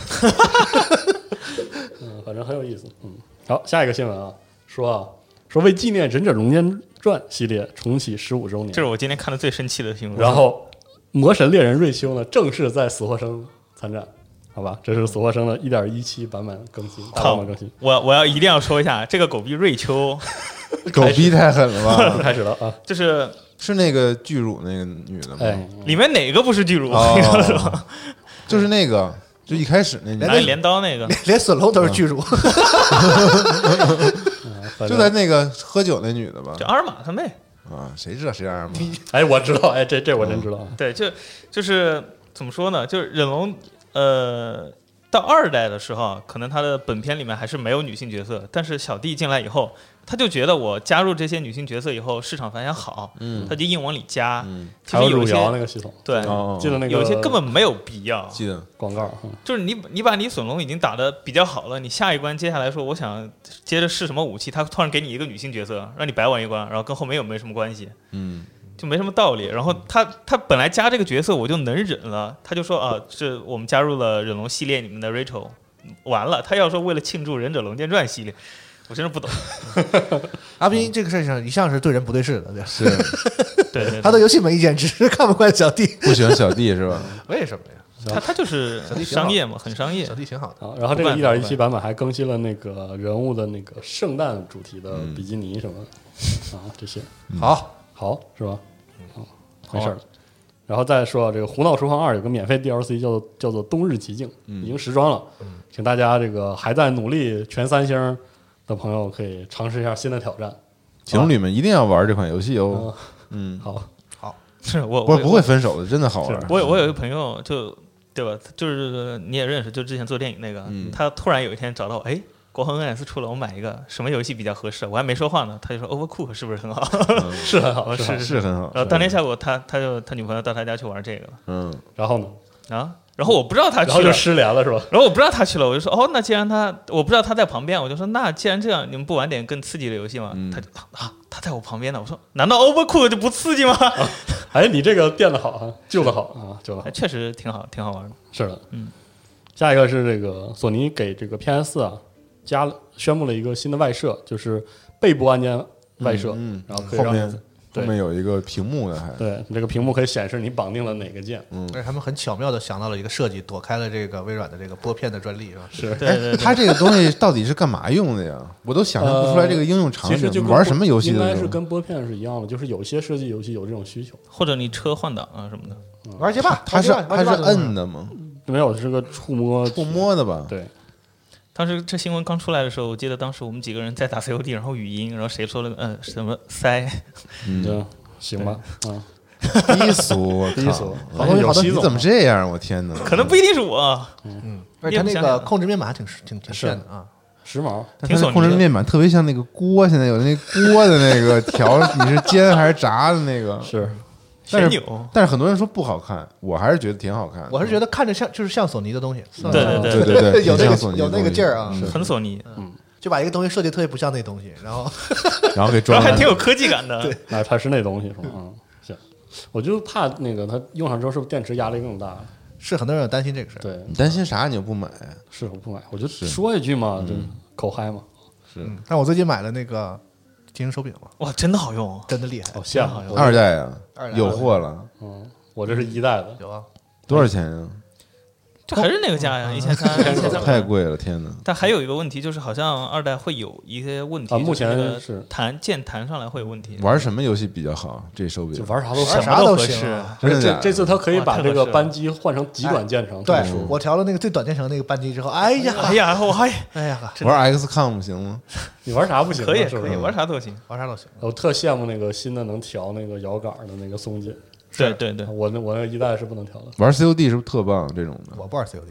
嗯，反正很有意思。嗯，好，下一个新闻啊，说啊，说为纪念《忍者龙剑传》系列重启十五周年， 这是我今天看的最生气的新闻。 然后魔神猎人瑞秋呢，正式在死或生参战，好吧？这是死或生的 一点一七 版本更新，大版本更新。 我我要一定要说一下，这个狗逼瑞秋狗逼太狠了吧？ 开始了啊！ 就是是那个巨乳那个女的吗？ 哎， 里面哪个不是巨乳？ 哦，就是那个，就一开始那女拿的， 镰刀那个， 连连损龙都是巨乳， 反正就在那个喝酒那女的吧就？阿尔玛他妹。 啊，谁知道谁二嘛？ 哎，我知道，哎，这这我真知道。 对，就就是怎么说呢？就是忍龙，呃，到二代的时候，可能他的本片里面还是没有女性角色，但是小弟进来以后，他就觉得我加入这些女性角色以后，市场反响好， 嗯他就硬往里加。 嗯， 还有汝其实有一些窑那个系统， 对， 哦， 记得那个有一些根本没有必要。 记得广告，嗯就是你你把你隼龙已经打得比较好了，你下一关接下来说我想接着试什么武器，他突然给你一个女性角色，让你白玩一关，然后跟后面又没什么关系。 嗯， 就没什么道理。然后他他本来加这个角色我就能忍了，他就说啊，这我们加入了忍龙系列里面的 Rachel， 完了，他要说为了庆祝忍者龙剑传系列，我真是不懂。 阿斌这个事情上一向是对人不对事的，对吧？ 是对对对他对游戏没意见，只是看不惯小弟。 不喜欢小弟是吧？ 为什么呀？ 他他就是小弟挺好商业嘛，很商业小。弟挺好的。 好，然后这个不办一点一七版本还更新了那个人物的那个圣诞主题的比基尼什么的啊，这些好， 好是吧？好，没事儿。然后再说这个《胡闹厨房二》有个免费 D L C 叫做叫做冬日奇境，已经时装了，请大家这个还在努力全三星的朋友可以尝试一下新的挑战。 情侣们一定要玩这款游戏哦。 嗯， 嗯， 好， 是我我不不会分手的，真的好玩。 我有我有一个朋友就对吧，就是你也认识，就之前做电影那个， 嗯他突然有一天找到我，哎。国行 N S 出了，我买一个什么游戏比较合适？我还没说话呢，他就说 Overcook 是不是很好？ 是很好， 是是很好。 是很好。 然后当天下午他他就他女朋友到他家去玩这个了嗯， 然后呢？ 啊，然后我不知道他去了， 然后就失联了是吧？ 然后我不知道他去了，我就说哦，那既然他我不知道他在旁边，我就说那既然这样，你们不玩点更刺激的游戏吗？ 嗯他就啊，他在我旁边呢。我说难道 Overcook 就不刺激吗？ 哎，你这个变得好啊，旧的好啊，旧的好哎，确实挺好，挺好玩的。 是的， 嗯。 下一个是这个索尼给这个 P S 四啊加了宣布了一个新的外设，就是背部按键外设， 嗯， 然后可以让后面你后面有一个屏幕的还。 对你这个屏幕可以显示你绑定了哪个键， 嗯而且他们很巧妙的想到了一个设计，躲开了这个微软的这个拨片的专利，是吧？ 是对对对， 它这个东西到底是干嘛用的呀？我都想象不出来这个应用场景。 其实就跟玩什么游戏应的时候？ 该是跟拨片是一样的，就是有些设计游戏有这种需求， 或者你车换挡啊什么的。 玩街霸， 它是玩街霸它是玩街霸摁的吗？ 没有是个触摸触摸的吧？ 对， 当时这新闻刚出来的时候，我记得当时我们几个人在打 C O D， 然后语音，然后谁说了个嗯什么塞， 嗯，行吧，嗯， 低俗，我低俗， 好东西好东西， 有你怎么这样？我天哪！ 可能不一定是我， 嗯，而且它那个控制面板还挺挺挺炫的啊。 时髦， 挺索尼的控制面板特别像那个锅，现在有那锅的那个调，你是煎还是炸的那个？ 是， 但是旋钮， 但是很多人说不好看，我还是觉得挺好看。 我是觉得看着像就是像索尼的东西， 对对对对对， 有那挺像索尼的个有那个东西劲儿啊， 嗯很索尼， 就把一个东西设计特别不像那东西，然后然后给然装上后还挺有科技感的。对， 那它是那东西是吗？嗯，行，我就怕那个它用上之后是不是电池压力更大？ 是很多人有担心这个事儿。 对， 你担心啥？你又不买？ 是我不买，我就说一句嘛，就口嗨嘛。 嗯，但我最近买了那个精英手柄了， 哇，真的好用， 真的厉害， 哦，羡慕我二代啊二，代有货了， 嗯，我这是一代的， 有啊， 多少钱呀？ 这还是那个价呀，一千三，一千三。 太贵了，天哪！ 但还有一个问题就是，好像二代会有一些问题啊目前就是那个是弹键弹上来会有问题。 玩什么游戏比较好？这手柄就玩啥都玩行。 啥都行合适啊。 而且这真的假的这次它可以把这个哇太合适了扳机换成极短键程， 对特别舒服我调了那个最短键程那个扳机之后，哎呀， 哎呀，我还哎呀， 玩 X COM 行吗？ 你玩啥不行啊？ 可以是不是可以玩啥都行。 玩啥都行。 我特羡慕那个新的能调那个摇杆的那个松紧， 对对对， 我那我那一代是不能调的。 玩 C O D 是不是特棒？这种的我不玩 C O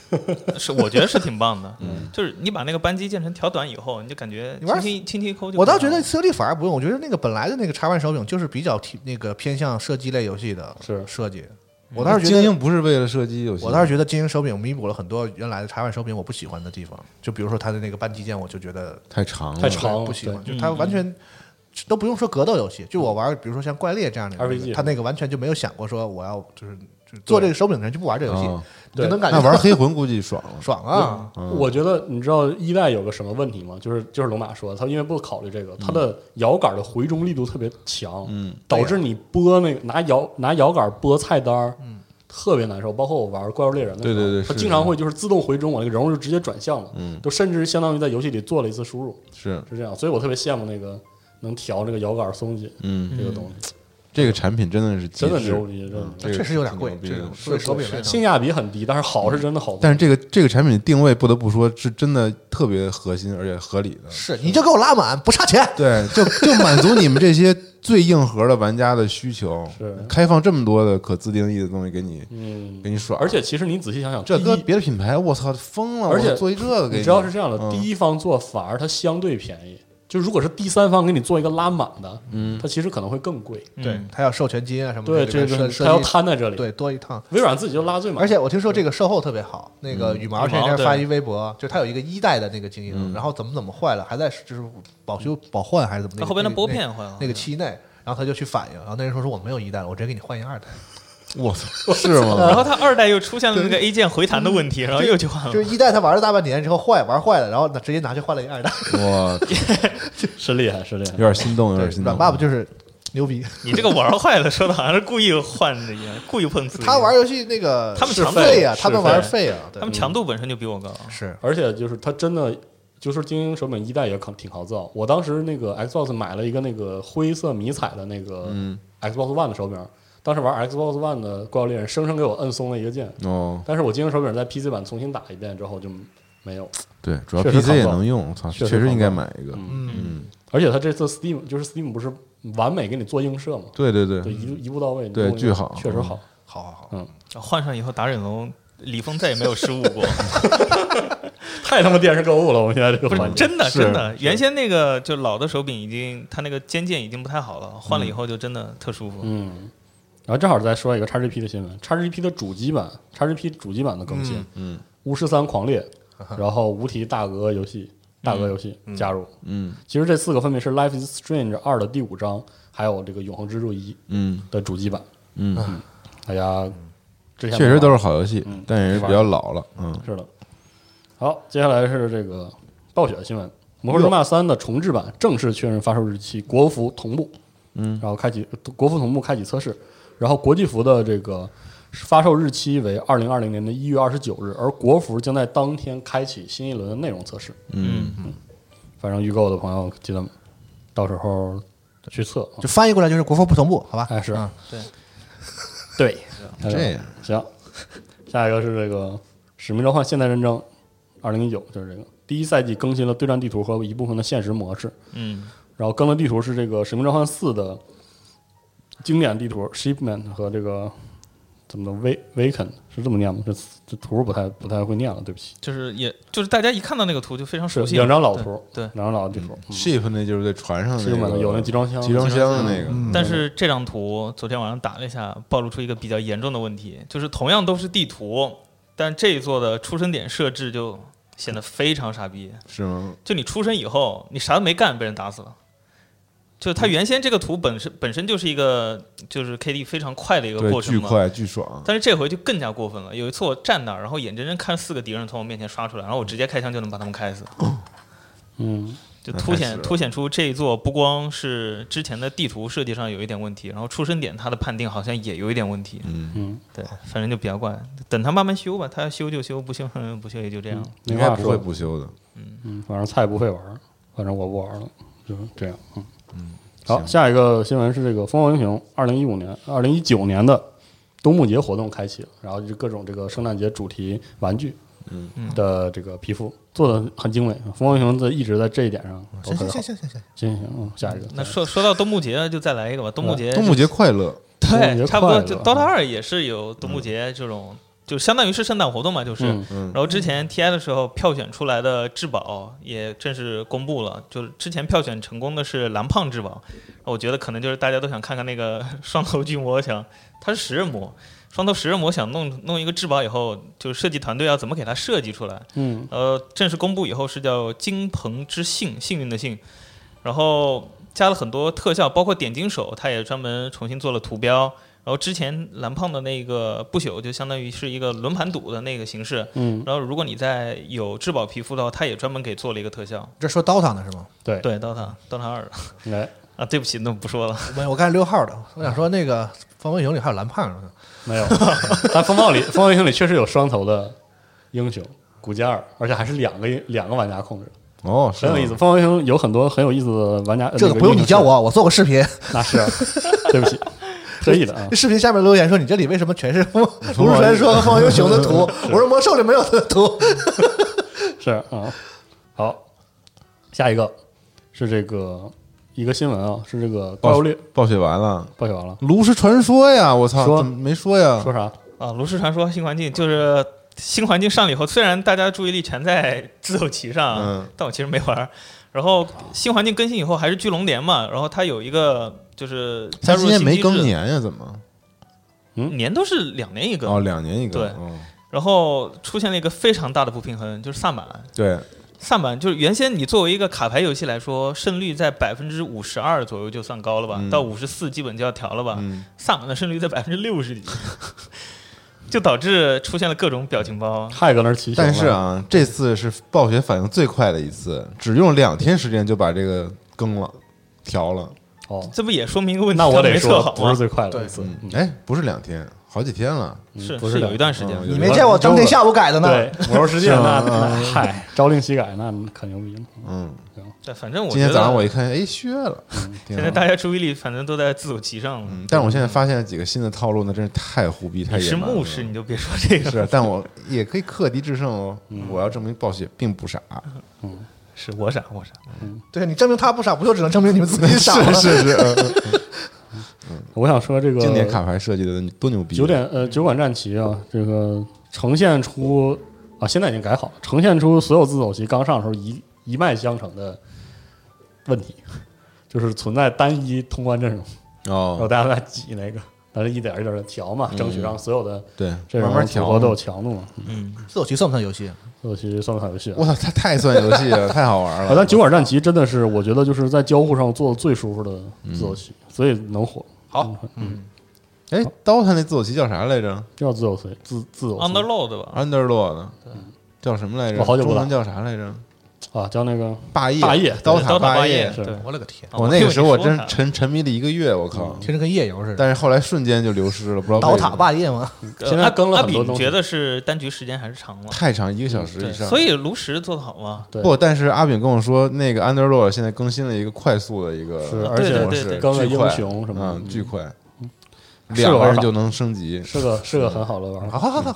D， 是我觉得是挺棒的。嗯，就是你把那个扳机键程调短以后，你就感觉你玩轻轻轻轻一抠就。 我倒觉得 C O D 反而不用，我觉得那个本来的那个叉 one 手柄就是比较偏那个偏向射击类游戏的是设计。我倒是觉得， 精英不是为了射击游戏， 我倒是觉得精英手柄弥补了很多原来的叉 one 手柄我不喜欢的地方，就比如说它的那个扳机键，我就觉得太长了， 太长了不喜欢， 对就它完全都不用说格斗游戏，就我玩，比如说像怪猎这样的 R P G 他那个完全就没有想过说我要就是就做这个手柄的人就不玩这个游戏哦， 你就能感觉那玩黑魂估计爽了。 爽啊！ 我觉得你知道一代有个什么问题吗？就是就是龙马说的，他因为不考虑这个，它的摇杆的回中力度特别强， 嗯， 导致你拨那个拿摇拿摇杆拨菜单儿，嗯，特别难受。包括我玩怪物猎人的时候， 对对对是它经常会就是自动回中，我那个人物就直接转向了， 嗯都甚至相当于在游戏里做了一次输入， 是， 是这样。所以我特别羡慕那个能调这个摇杆松紧嗯， 这个东西， 这个产品真的是真的极致牛逼，真的牛逼。 这个确实有点贵挺牛逼的这个手柄来讲性价比很低，但是好是真的好。 但是这个这个产品定位不得不说是真的特别核心而且合理的， 是你就给我拉满，不差钱。 对，就就满足你们这些最硬核的玩家的需求， 是开放这么多的可自定义的东西给你， 嗯， 给你爽。 而且其实你仔细想想， 这搁第一别的品牌，我操，疯了！ 而且我做一这个给你知道是这样的， 嗯第一方做反而它相对便宜。就如果是第三方给你做一个拉满的， 嗯， 它其实可能会更贵。 对，他要授权金啊什么的， 对，这个它要摊在这里。 对，多一趟。 微软自己就拉最满， 而且我听说这个售后特别好，那个羽毛前几天发一微博，就他有一个一代的那个精英，然后怎么怎么坏了，还在就是保修保换还是怎么？ 它后边的拨片坏了， 那个期内，然后他就去反映，然后那人说说我没有一代了，我直接给你换一二代。 我操，是吗？ 然后它二代又出现了那个 A 键回弹的问题，然后又去换了。 就是一代他玩了大半年之后坏玩坏了，然后直接拿去换了一二代。 我是厉害，是厉害有。点心动，有点心动。 软爸爸就是牛逼， 你这个玩坏了，说的好像是故意换的一样，故意碰瓷一样。 他玩游戏那个是他们强废啊， 是他们玩废啊，对他们强度本身就比我高。 是而且就是它真的就是精英手柄一代也挺挺好造。我当时那个 Xbox 买了一个那个灰色迷彩的那个嗯 Xbox One 的手柄，当时玩 Xbox One 的怪物猎人生生给我摁松了一个键， 哦， 但是我精英手柄在 P C 版重新打一遍之后就没有。 对，主要确实 P C 也抗造能用，我操， 确实确实应该抗造买一个。 嗯， 嗯， 而且它这次 Steam 就是 Steam 不是完美给你做映射嘛？ 对对对对，一步一步到位， 对你做巨好确实好。 好好好， 嗯， 换上以后打忍龙，李峰再也没有失误过。 太他妈电视购物了！我们现在这个不是环节真的是真的，原先那个就老的手柄已经，它那个肩键已经不太好了，换了以后就真的特舒服。 嗯，然后正好再说一个 X G P 的新闻，X G P 的主机版 ，X G P 主机版的更新， 嗯巫师三狂猎，然后无题大鹅游戏，大鹅游戏加入。 嗯其实这四个分别是《Life is Strange 二》的第五章，还有这个《永恒之柱一》 嗯的主机版。 嗯， 大家之前确实都是是好游戏，但也是比较老了。嗯， 是的。好，接下来是这个暴雪的新闻，《魔兽争霸三》的重置版正式确认发售日期，国服同步。 嗯， 然后开启国服同步开启测试，然后国际服的这个发售日期为二零二零年的一月二十九日，而国服将在当天开启新一轮的内容测试。 嗯反正预购的朋友记得到时候去测。 就翻译过来就是国服不同步，好吧？ 哎，是嗯对对， 这样行。下一个是这个《使命召唤：现代战争》二零一九，就是这个第一赛季更新了对战地图和一部分的现实模式， 嗯， 然后更的地图是这个《使命召唤四》的经典地图 Shipment 和这个怎么的 Waken 是这么念吗？这这图不太不太会念了，对不起。 就是也就是大家一看到那个图就非常是熟悉， 两张老图， 对， 两张老地图。 ship 那就是在船上那个有那集装箱， 集装箱的那个。 嗯但是这张图昨天晚上打了一下，暴露出一个比较严重的问题，就是同样都是地图，但这一座的出生点设置就显得非常傻逼。 是吗？ 就你出生以后，你啥都没干，被人打死了。就是它原先这个图本身本身就是一个就是 K D 非常快的一个对， 过程嘛， 巨快巨爽。 但是这回就更加过分了。有一次我站那儿，然后眼睁睁看四个敌人从我面前刷出来，然后我直接开枪就能把他们开死。 嗯， 就凸显凸显出这一座不光是之前的地图设计上有一点问题，然后出生点它的判定好像也有一点问题。 嗯嗯， 对，反正就比较怪。等他慢慢修吧，他要修就修，不修哼不修也就这样。 应该不会不修的。 嗯，反正菜不会玩，反正我不玩了，就是这样。嗯嗯。 好，下一个新闻是这个《疯狂英雄》二零一五年、二零一九年的冬木节活动开启了，然后就各种这个圣诞节主题玩具， 嗯的这个皮肤做的很精美。疯狂英雄在一直在这一点上都行很好。 行行行行行行行，嗯，下一个。 那说说到冬木节，就再来一个吧。冬木节， 冬木节快乐。 对，差不多。就 Dota 二二也是有冬木节这种。就相当于是圣诞活动嘛，就是， 嗯嗯、 然后之前 T I 的时候票选出来的至宝也正式公布了，就是之前票选成功的是蓝胖至宝，我觉得可能就是大家都想看看那个双头巨魔，想它是食人魔，双头食人魔想弄弄一个至宝以后，就是设计团队要怎么给它设计出来， 嗯， 呃，正式公布以后是叫金鹏之幸，幸运的幸，然后加了很多特效，包括点金手，它也专门重新做了图标。然后之前蓝胖的那个不朽就相当于是一个轮盘赌的那个形式， 嗯， 然后如果你在有至宝皮肤的话，它也专门给做了一个特效。 这说 Dota 呢是吗？ 对对 ，Dota Dota 二来啊，对不起，那不说了。 没有，我刚才六号的，我想说那个《风暴英雄》里还有蓝胖呢。 没有，但风暴里风暴英雄里确实有双头的英雄古加尔，而且还是两个两个玩家控制。 哦， 很有意思。风暴英雄有很多很有意思的玩家， 这个不用你教我，我做过视频。 那是，对不起。特意的啊！ 这视频下面留言说：“你这里为什么全是《炉石传说》和《风暴英雄》的图？”我说：“魔兽里没有的图。” 是啊，好，下一个是这个一个新闻啊，是这个怪物猎暴雪完了， 暴雪完了， 炉石传说呀！我操，怎么没说呀？ 说啥啊？炉石传说新环境就是新环境上了以后，虽然大家注意力全在自走棋上， 嗯， 但我其实没玩。然后新环境更新以后还是巨龙年嘛，然后它有一个。就是他今年没更年呀？怎么？ 嗯， 年都是两年一个哦，两年一个。 对， 哦、 然后出现了一个非常大的不平衡，就是萨满。 对， 萨满就是原先你作为一个卡牌游戏来说，胜率在百分之五十二左右就算高了吧， 嗯、 到五十四基本就要调了吧。 嗯、 萨满的胜率在百分之六十几，就导致出现了各种表情包。 太搁那骑。 但是啊，这次是暴雪反应最快的一次，只用两天时间就把这个更了、调了。 哦， 这不也说明一个问题？ 那我得说， 不是最快的一次。 嗯，哎，不是两天，好几天了， 是不是有一段时间？ 你没见我当天下午改的呢？ 对，魔兽世界那那嗨，朝令夕改，那可牛逼了。 嗯， 对，反正我今天早上我一看，哎，削了。 现在大家注意力反正都在自走棋上了。 嗯，但是我现在发现了几个新的套路呢，真是太虎逼，太野蛮了。 你是牧师，你就别说这个。 是，但我也可以克敌制胜哦。我要证明暴雪并不傻。 嗯。 是我傻，我傻。 嗯， 对你证明他不傻，不就只能证明你们自己傻了？ 是是是。 嗯，我想说这个经典卡牌设计的多牛逼！ 九点呃酒馆战旗啊，这个呈现出啊，现在已经改好了，呈现出所有自走棋刚上的时候一一脉相承的问题，就是存在单一通关阵容哦， 然后大家都在挤那个。但是一点一点的调嘛，争取让所有的对这慢慢调都有强度嘛。 嗯， 自走棋算不算游戏？ 自走棋算不算游戏？ 我操，它太算游戏了，太好玩了。 但酒馆战棋真的是我觉得就是在交互上做的最舒服的自走棋，所以能火。 好， 嗯， 哎，Dota 那自走棋叫啥来着？ 叫自走棋，自自走棋。 Underlord 吧 ，Underlord，叫什么来着？ 我好久不打。 中文叫啥来着？ 啊，叫那个霸业， 霸业， 刀塔霸业。 是我勒个天！ 我那个时候我真沉沉迷了一个月，我靠， 听着跟夜游似的。 但是后来瞬间就流失了，不知道刀塔霸业吗？ 现在更了很多东西。 阿炳觉得是单局时间还是长了？ 太长，一个小时以上。 所以炉石做的好吗？ 不，但是阿炳跟我说，那个 Underlord 现在更新了一个快速的一个， 是而且模式更了英雄什么的，巨快，两个人就能升级， 是个是个很好的玩法。 好好好好好。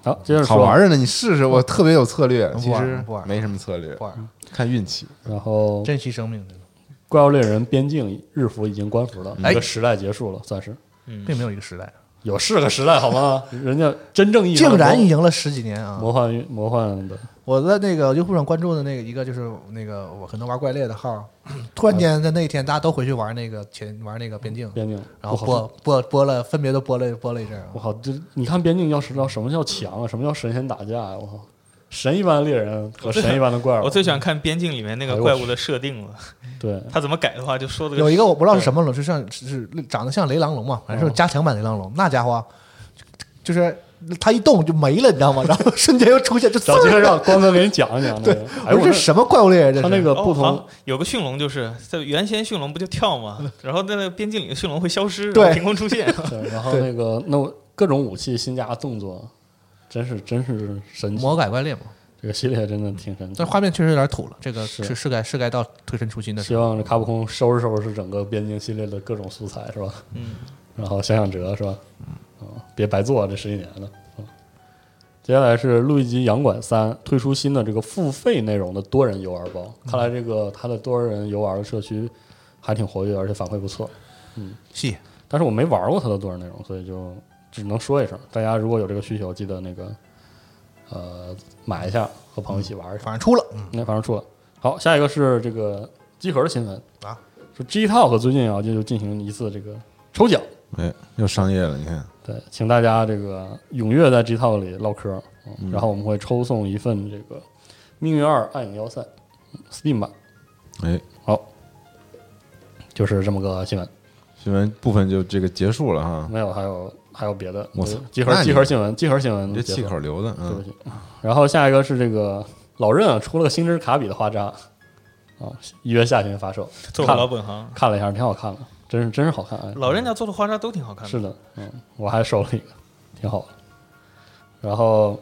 好，接着说好玩着呢，你试试，我特别有策略， 不玩其实不玩没什么策略不，玩， 看运气。 然后珍惜生命， 怪物猎人边境日服已经关服了， 哎一个时代结束了，算是并没有一个时代， 有是个时代好吗？人家真正意义上的竟然赢了十几年啊！ 魔幻魔幻的， 我在那个优酷上关注的那个一个就是那个我很多玩怪猎的号，突然间在那一天大家都回去玩那个前玩那个边境， 边境， 然后我靠播播播了，分别都播了播了一阵儿啊。 我靠，这你看边境要知道什么叫强啊，什么叫神仙打架呀、我靠，神一般的猎人和神一般的怪物， 我最喜欢看边境里面那个怪物的设定了， 对， 他怎么改的话就说这个有一个我不知道是什么龙，是像是是长得像雷狼龙嘛，反正是加强版雷狼龙，那家伙就就是他一动就没了，你知道吗？然后瞬间又出现，就找机会让光哥给你讲一讲那对个。，哎， 我说我这什么怪物猎人？这是他那个哦不同好有个驯龙，就是在原先驯龙不就跳吗？然后在那个边境里的驯龙会消失， 对然后凭空出现。 对，然后那个那我各种武器新加动作，真是真是神奇。 魔改怪猎嘛， 这个系列真的挺神奇但。画面确实有点土了，这个是是是该是该到推陈出新的时候。 希望这卡普空收拾收拾整个边境系列的各种素材，是吧？ 嗯， 然后想想辙，是吧？嗯，别白做这十几年了。嗯，接下来是路易吉洋馆三推出新的这个付费内容的多人游玩包，看来这个它的多人游玩的社区还挺活跃，而且反馈不错。 细但是我没玩过它的多人内容，所以就只能说一声，大家如果有这个需求，记得那个呃买一下，和朋友一起玩一下。 反正出了，嗯， 那反正出了。好，下一个是这个集合的新闻啊， 说 G Talk 最近啊就就进行一次这个抽奖， 哎，又商业了，你看， 对，请大家这个踊跃在 G Talk 里唠嗑，嗯，然后我们会抽送一份这个《命运二：暗影要塞》Steam 版， 哎， 好，就是这么个新闻， 新闻部分就这个结束了哈。 没有，还有还有别的， 我操集合那你集合新闻，集合新闻你这结束气口留的，嗯， 对不起。然后下一个是这个老任啊出了个星之卡比的花扎啊，一月下旬发售， 做看回老本行。 看了一下，挺好看的，真是真是好看。哎， 老人家做的花扎都挺好看的。 是的，嗯，我还收了一个，挺好的。然后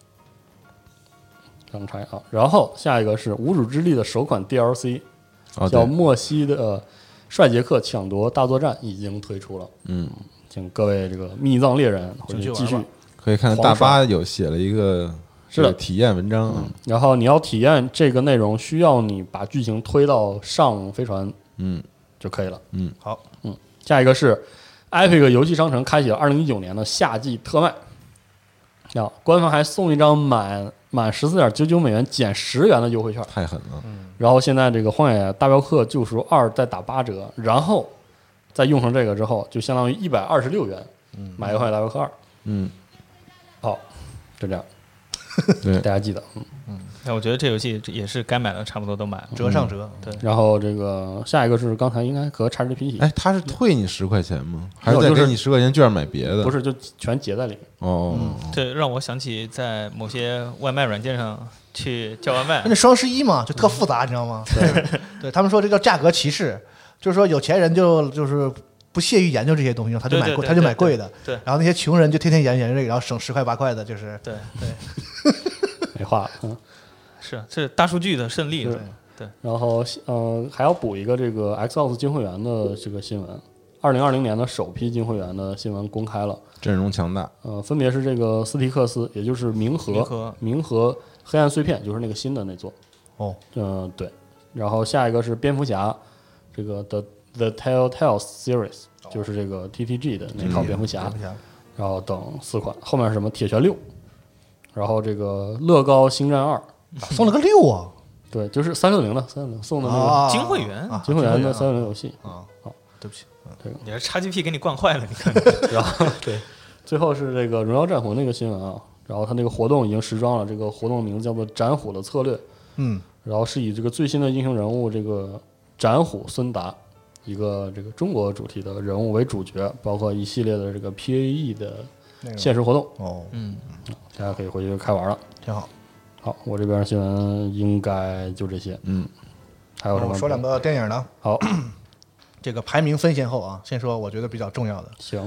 让我们查一下啊，然后下一个是无主之地的首款 D L C， 哦， 叫对， 莫西的呃帅杰克抢夺大作战已经推出了， 嗯， 请各位这个密藏猎人回去继续就去玩吧。 可以看大巴有写了一个是的这个体验文章啊， 然后你要体验这个内容，需要你把剧情推到上飞船嗯就可以了。 嗯， 好， 嗯，下一个是 Epic 游戏商城开启了二零一九年的夏季特卖，啊，官方还送一张满满十四点九九美元减十元的优惠券。 太狠了， 然后现在这个《荒野大镖客：救赎二》再打八折，然后再用上这个之后，就相当于一百二十六元买个《荒野大镖客二》。 嗯， 好，就这样， 对大，家记得。嗯， 那我觉得这游戏也是该买的差不多都买了。 折上折， 对， 然后这个下一个是刚才应该和 X G P 一起， 哎，他是退你十块钱吗？还是再没有就是给你十块钱券买别的？ 不，是就全结在里面。 哦， 这让我想起在某些外卖软件上去叫外卖那，双十一嘛，就特复杂，你知道吗？对他们说这叫价格歧视，就是说有钱人就就是不屑于研究这些东西，他就买贵， 对对对他就买贵的。 对对然后那些穷人就天天研究研究这个，然后省十块八块的，就是对对， 没话了。嗯， 是这是大数据的胜利。 是对， 然后呃还要补一个这个 Xbox 金会员的这个新闻，二零二零年的首批金会员的新闻公开了。 阵容强大， 呃，分别是这个斯提克斯，也就是冥河， 冥河冥河黑暗碎片，就是那个新的那座。 哦， 嗯、对。然后下一个是蝙蝠侠，这个 The The Telltale Series，就是这个 T T G 的那套蝙蝠侠。 蝙蝠侠然后等四款，后面是什么铁拳六，然后这个乐高星战二， 送了个六啊， 对，就是三六零的三六零送的那个啊金会员啊金会员的啊三六零游戏。 啊，对不起， 你这 X G P 给你惯坏了，你看。 然后对，最后是这个荣耀战魂那个新闻啊，然后它那个活动已经时装了，这个活动名字叫做斩虎的策略， 嗯， 然后是以这个最新的英雄人物这个斩虎孙达，一个这个中国主题的人物为主角，包括一系列的这个 P A E 的那个现实活动， 哦， 嗯， 大家可以回去开玩了。 挺好。 好，我这边新闻应该就这些， 嗯， 还有什么？ 我说两个电影呢， 好， 这个排名分先后啊，先说我觉得比较重要的， 行，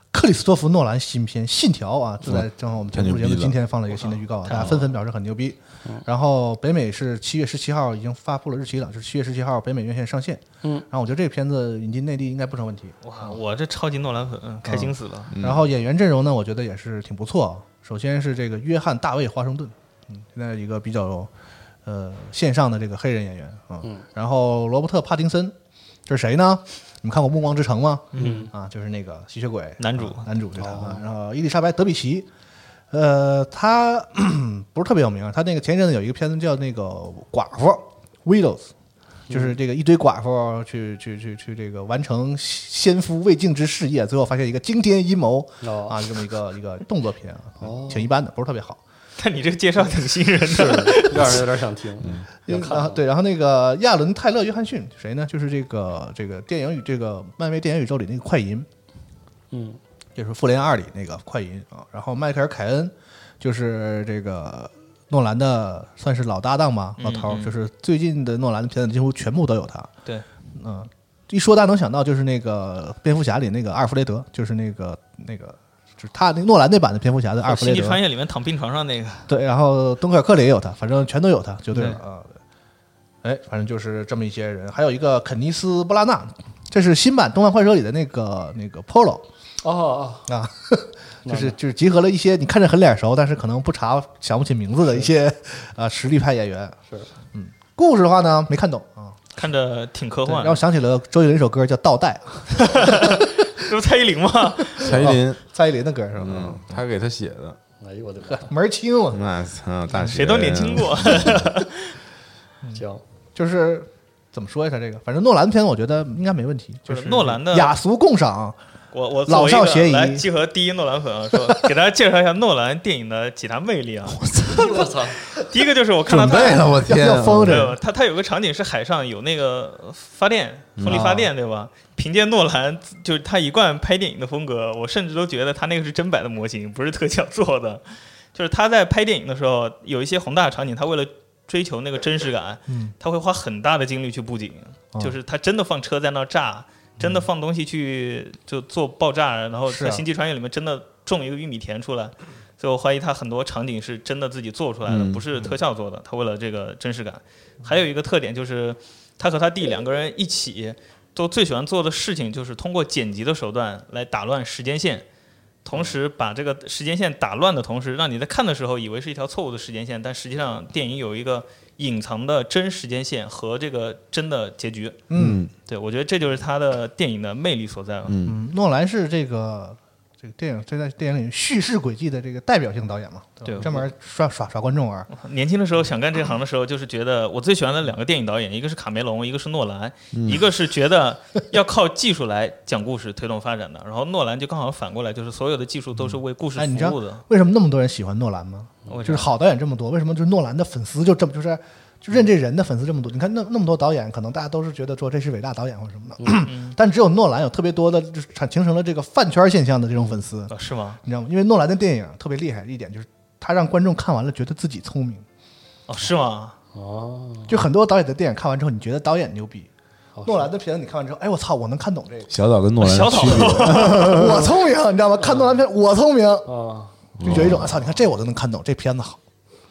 克里斯托弗诺兰新片《信条》啊，就在正好我们节目节目今天放了一个新的预告，大家纷纷表示很牛逼。然后北美是七月十七号已经发布了日期了，就是七月十七号北美院线上线。嗯，然后我觉得这个片子引进内地应该不成问题。 哇，我这超级诺兰粉，开心死了。 然后演员阵容呢，我觉得也是挺不错。首先是这个约翰·大卫·华盛顿，嗯，现在一个比较呃线上的这个黑人演员啊。嗯。然后罗伯特·帕丁森，这是谁呢？你们看过《暮光之城》吗？嗯啊，就是那个吸血鬼男主， 啊、男主就是他、哦。然后伊丽莎白·德比奇，呃，他不是特别有名，他那个前一阵子有一个片子叫那个寡妇 Widows， 就是这个一堆寡妇去去去去这个完成先夫未竟之事业，最后发现一个惊天阴谋、哦、啊，这么一个一个动作片啊，哦、挺一般的，不是特别好。 但你这个介绍挺吸引人的， 让人有点想听。 嗯，然后对，然后那个亚伦·泰勒·约翰逊谁呢？就是这个这个电影宇这个漫威电影宇宙里那个快银，嗯，就是《复联二》里那个快银啊。然后迈克尔·凯恩就是这个诺兰的算是老搭档吧，老头、嗯嗯，就是最近的诺兰的片子几乎全部都有他。 对， 嗯，一说大家能想到就是那个蝙蝠侠里那个阿尔弗雷德，就是那个那个。就是他那诺兰那版的蝙蝠侠的阿尔弗雷德， 星际穿越里面躺病床上那个， 对，然后敦刻尔克里也有他，反正全都有他就对了啊。哎，反正就是这么一些人，还有一个肯尼斯·布拉纳，这是新版《动漫幻蛇》里的那个那个 Polo 哦哦啊，就是就是集合了一些你看着很脸熟，但是可能不查想不起名字的一些啊实力派演员。 是， 嗯，故事的话呢没看懂啊， 看着挺科幻， 然后想起了周杰伦一首歌叫《倒带》。 这不蔡依林吗？ 蔡依林， 蔡依林的歌是吧？ 嗯，他给他写的。 哎呦我的门儿清啊！ 那操，大谁都年轻过。 行， 就是怎么说呀？他这个，反正诺兰片我觉得应该没问题， 就是诺兰的雅俗共赏。 我我老少咸宜。 来集合第一诺兰粉啊，说给大家介绍一下诺兰电影的几大魅力啊！ 我操！我操！ 第一个就是我看到他准备了，我天， 要疯着。 他他有个场景是海上有那个发电，风力发电，对吧？凭借诺兰就是他一贯拍电影的风格，我甚至都觉得他那个是真摆的模型，不是特效做的。就是他在拍电影的时候，有一些宏大的场景，他为了追求那个真实感，嗯，他会花很大的精力去布景，哦、就是他真的放车在那炸。真的放东西去就做爆炸，然后在《星际穿越》里面真的种一个玉米田出来，所以我怀疑他很多场景是真的自己做出来的，不是特效做的。他为了这个真实感，还有一个特点就是他和他弟两个人一起都最喜欢做的事情就是通过剪辑的手段来打乱时间线，同时把这个时间线打乱的同时，让你在看的时候以为是一条错误的时间线，但实际上电影有一个隐藏的真时间线和这个真的结局。嗯，对，我觉得这就是他的电影的魅力所在。 嗯，诺兰是这个这个电影这在电影里叙事轨迹的这个代表性导演嘛，对，专门耍耍耍观众玩。 年轻的时候想干这行的时候，就是觉得我最喜欢的两个电影导演，一个是卡梅隆，一个是诺兰，嗯、一个是觉得要靠技术来讲故事推动发展的，然后诺兰就刚好反过来，就是所有的技术都是为故事服务的。 哎，你知道为什么那么多人喜欢诺兰吗？就是好导演这么多，为什么就是诺兰的粉丝就这么就是就认这人的粉丝这么多？你看那那么多导演，可能大家都是觉得说这是伟大导演或者什么的，嗯、但只有诺兰有特别多的，就是产形成了这个饭圈现象的这种粉丝， 哦、是吗？ 你知道吗？因为诺兰的电影特别厉害的一点就是他让观众看完了觉得自己聪明。 哦，是吗？ 哦， 就很多导演的电影看完之后，你觉得导演牛逼。诺兰的片子你看完之后，哎我操，我能看懂这个。 小岛跟诺兰的区别， 我聪明，你知道吗？看诺兰片我聪明啊。就有一种，操！你看这我都能看懂，这片子好。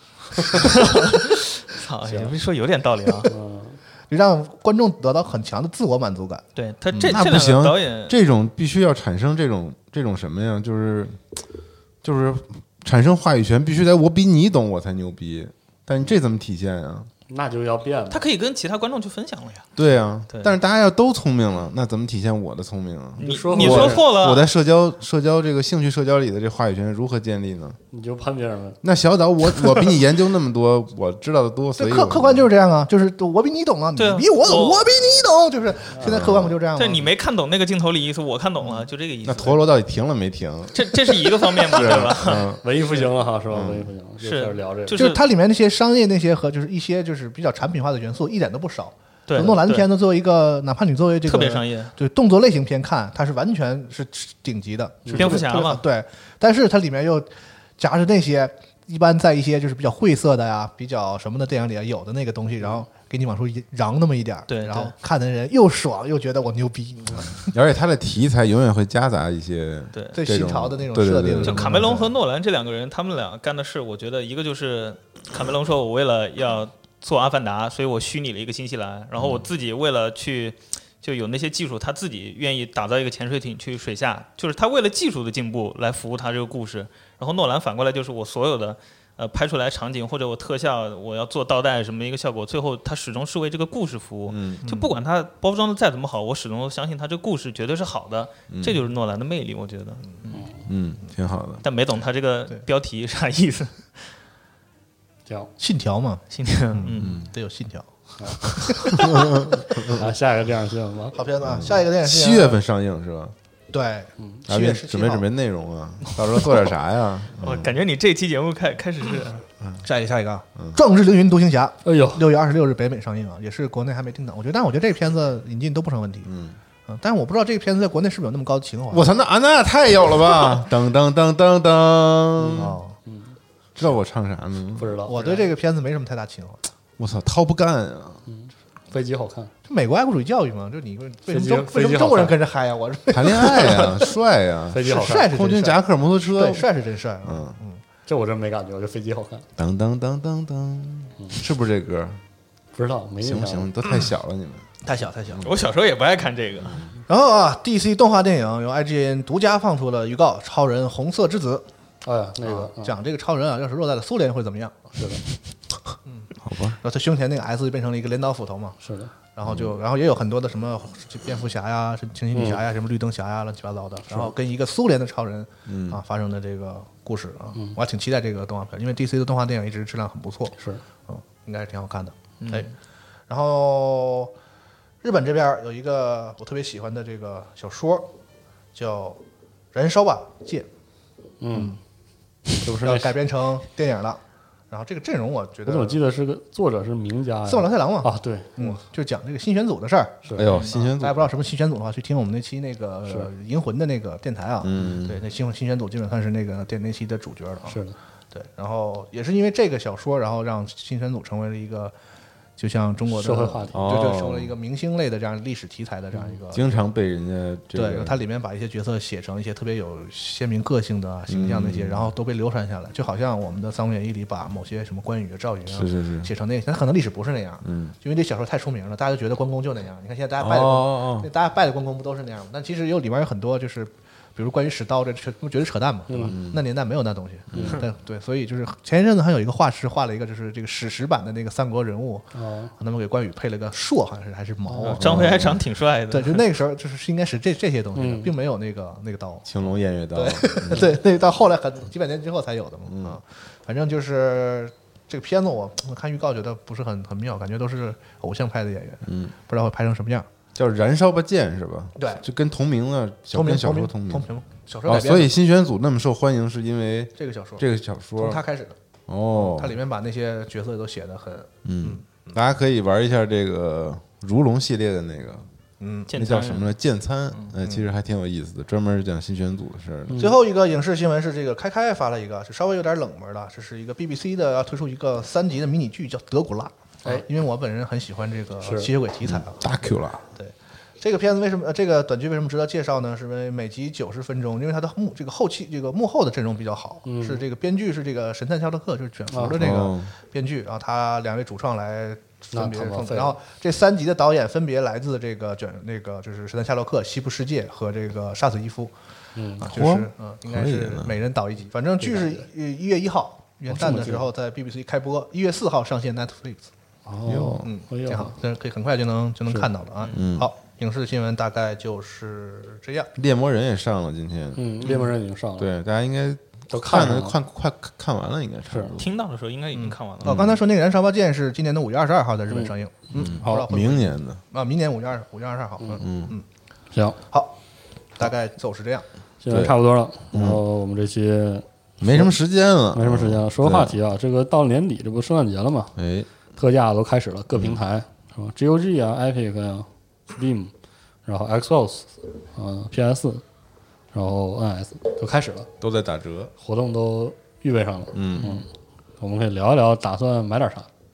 操，你别说有点道理啊， 就让观众得到很强的自我满足感。 对他这、 嗯、那不行， 导演这种必须要产生这种这种什么呀？就是就是产生话语权，必须得我比你懂我才牛逼。但这怎么体现呀？ 那就要变了。 他可以跟其他观众去分享了呀。 对啊，对，但是大家要都聪明了，那怎么体现我的聪明啊？ 你说你说错了。 我在社交社交这个兴趣社交里的这话语权如何建立呢？ 你就攀别人了。 那小岛，我我比你研究那么多，我知道的多，所以客客观就是这样啊，就是我比你懂啊，你比我懂，我比你懂，就是现在客观不就这样吗？ 对，你没看懂那个镜头里意思，我看懂了，就这个意思。 那陀螺到底停了没停？ 这这是一个方面吧，对吧？ 嗯，文艺复兴了哈，是吧？文艺复兴是聊这个， 就是它里面那些商业那些和就是一些就是比较产品化的元素一点都不少。 对， 诺兰片子作为一个，哪怕你作为这个特别商业， 对动作类型片看，它是完全是顶级的， 蝙蝠侠嘛， 对。但是它里面又夹着那些一般在一些就是比较晦涩的呀、比较什么的电影里有的那个东西，然后给你往出嚷那么一点儿， 对然后对看的人又爽又觉得我牛逼， 而且他的题材永远会夹杂一些对。 最这种新潮的那种对对设定。 对对就卡梅隆和诺兰这两个人，他们俩干的事，我觉得一个就是卡梅隆说，我为了要做《阿凡达》，所以我虚拟了一个新西兰，然后我自己为了去就有那些技术，他自己愿意打造一个潜水艇去水下，就是他为了技术的进步来服务他这个故事。然后诺兰反过来就是我所有的呃拍出来场景或者我特效，我要做倒带什么一个效果，最后他始终是为这个故事服务。 嗯就不管他包装的再怎么好，我始终相信他这个故事绝对是好的，这就是诺兰的魅力，我觉得。 嗯，挺好的。 但没懂他这个对标题啥意思。 行， 信条嘛， 今天嗯。 嗯，得有信条。 啊，下一个电影新闻吧。 好片子啊，下一个电影七月份上映是吧？ 对， 咱们七月十七号准备准备内容啊，到时候做点啥呀？ 我感觉你这期节目开开始是下一个下一个啊，《壮志凌云独行侠》 哎呦， 六月二十六日北美上映啊，也是国内还没定档。我觉得，但是我觉得这个片子引进都不成问题。 嗯嗯，但是我不知道这个片子在国内是不是有那么高的情怀。 我操，那啊那太有了吧！噔噔噔噔噔， 哦， 知道我唱啥呢？ 不知道， 我对这个片子没什么太大情怀。 我操，Top Gun 啊！ 飞机好看， 这美国爱国主义教育嘛，就你为什么飞机中为飞机好什么中国人看跟着嗨呀？我说谈恋爱呀，帅呀， 飞机好看， 帅是空军真帅， 夹克摩托车对，，帅是真帅啊。 嗯， 这我真没感觉，我这飞机好看， 噔噔噔噔噔，是不是这歌？ 不知道没印象。 行不行？都太小了，你们。 太小太小。 我小时候也不爱看这个。 然后啊，D C 动画电影由 I G N 独家放出了预告，《超人红色之子》 哎呀，那个啊讲这个超人啊，要是落在了苏联会怎么样？ 是的， 好吧， 然后他胸前那个 S 就变成了一个镰刀斧头嘛。 是的， 然后就，然后也有很多的什么蝙蝠侠呀、是惊奇女侠呀、什么绿灯侠呀，乱七八糟的。然后跟一个苏联的超人啊发生的这个故事啊，我还挺期待这个动画片，因为 D C 的动画电影一直质量很不错， 是嗯，应该是挺好看的。哎，然后日本这边有一个我特别喜欢的这个小说，叫《燃烧吧剑嗯，这不》，是要那改编成电影了。然后这个阵容我觉得我怎么记得是个作者是名家呀？ 四瓦罗太郎嘛， 啊，对， 嗯，就讲这个新选组的事儿。 是哎呦，新选组大家不知道什么新选组的话，去听我们那期那个是呃银魂的那个电台啊。 嗯对，那新新选组基本算是那个电那期的主角了啊。 是的， 对，然后也是因为这个小说，然后让新选组成为了一个，就像中国的社会话题对， 哦就成了一个明星类的这样历史题材的这样一个。 经常被人家这对， 个它里面把一些角色写成一些特别有鲜明个性的形象那些， 嗯然后都被流传下来，就好像我们的《三国演义》里把某些什么关羽啊、赵云啊是是是， 写成那个，但可能历史不是那样， 嗯， 因为这小说太出名了，大家就觉得关公就那样。你看现在大家拜的关公， 哦那大家拜的关公不都是那样吗？但其实有里面有很多就是，比如关于使刀这这不觉得扯淡嘛，对吧？ 嗯那年代没有那东西，对对，所以就是前一阵子还有一个画师画了一个就是这个史实版的那个三国人物， 哦， 他们给关羽配了个硕，好像是还是矛啊， 张飞还长挺帅的。 对，就那个时候就是是应该是这这些东西的， 嗯并没有那个那个刀。 青龙偃月刀， 对，那到后来很几百年之后才有的嘛。 嗯啊，反正就是这个片子我，我看预告觉得不是很很妙，感觉都是偶像派的演员， 嗯， 不知道会拍成什么样。 叫燃烧吧剑是吧？ 对就跟同名的小同名跟小说名同名。 同名小说哦， 改编的， 所以新选组那么受欢迎，是因为这个小说这个小从说他开始的， 哦， 它里面把那些角色都写的很， 嗯，大家可以玩一下这个如龙系列的那个， 嗯。 那剑餐叫什么呢？剑餐，呃，其实还挺有意思的，专门讲新选组的事儿的。 最后一个影视新闻是这个开开发了一个，是稍微有点冷门的，这是一个 B B C 的要推出一个三集的迷你剧，叫《德古拉》。 哎， 因为我本人很喜欢这个是吸血鬼题材啊， 大 Q 了， 这个片子为什么呃这个短剧为什么值得介绍呢？是因为每集九十分钟，因为它的幕这个后期这个幕后的阵容比较好， 嗯是这个编剧是这个神探夏洛克，就是卷福的这个哦编剧，然后他两位主创来分别奉， 那他妈废了然后这三集的导演分别来自这个卷那个就是神探夏洛克、西部世界和这个杀死伊夫， 嗯啊，就是嗯应该是可以呢每人导一集，反正剧是一月一号元旦的时候在 B B C 开播，一月四号上线 Netflix。 哦， 嗯， 哎呦挺好，这可以很快就能就能看到了啊。 嗯好，影视新闻大概就是这样。 猎魔人也上了，今天。 嗯，猎魔人已经上了，， 对，大家应该都看的上了看快看完了，应该差不多。 听到的时候应该已经看完了。 哦，刚才说那个《燃烧吧剑》是今年的五月二十二号在日本上映，嗯，不知道会不会明年的， 啊，明年五月二五月二十二号，嗯嗯嗯， 行， 好，大概走是这样。 现在差不多了，然后我们这期没什么时间了， 没什么时间了，说个话题啊，这个到年底这不圣诞节了嘛， 哎， 特价都开始了，各平台是吧？G O G 啊，Epic 啊，Steam，然后 Xbox，嗯，P S，然后 N S 都开始了， 都在打折。 活动都预备上了。 嗯， 我们可以聊一聊，打算买点啥？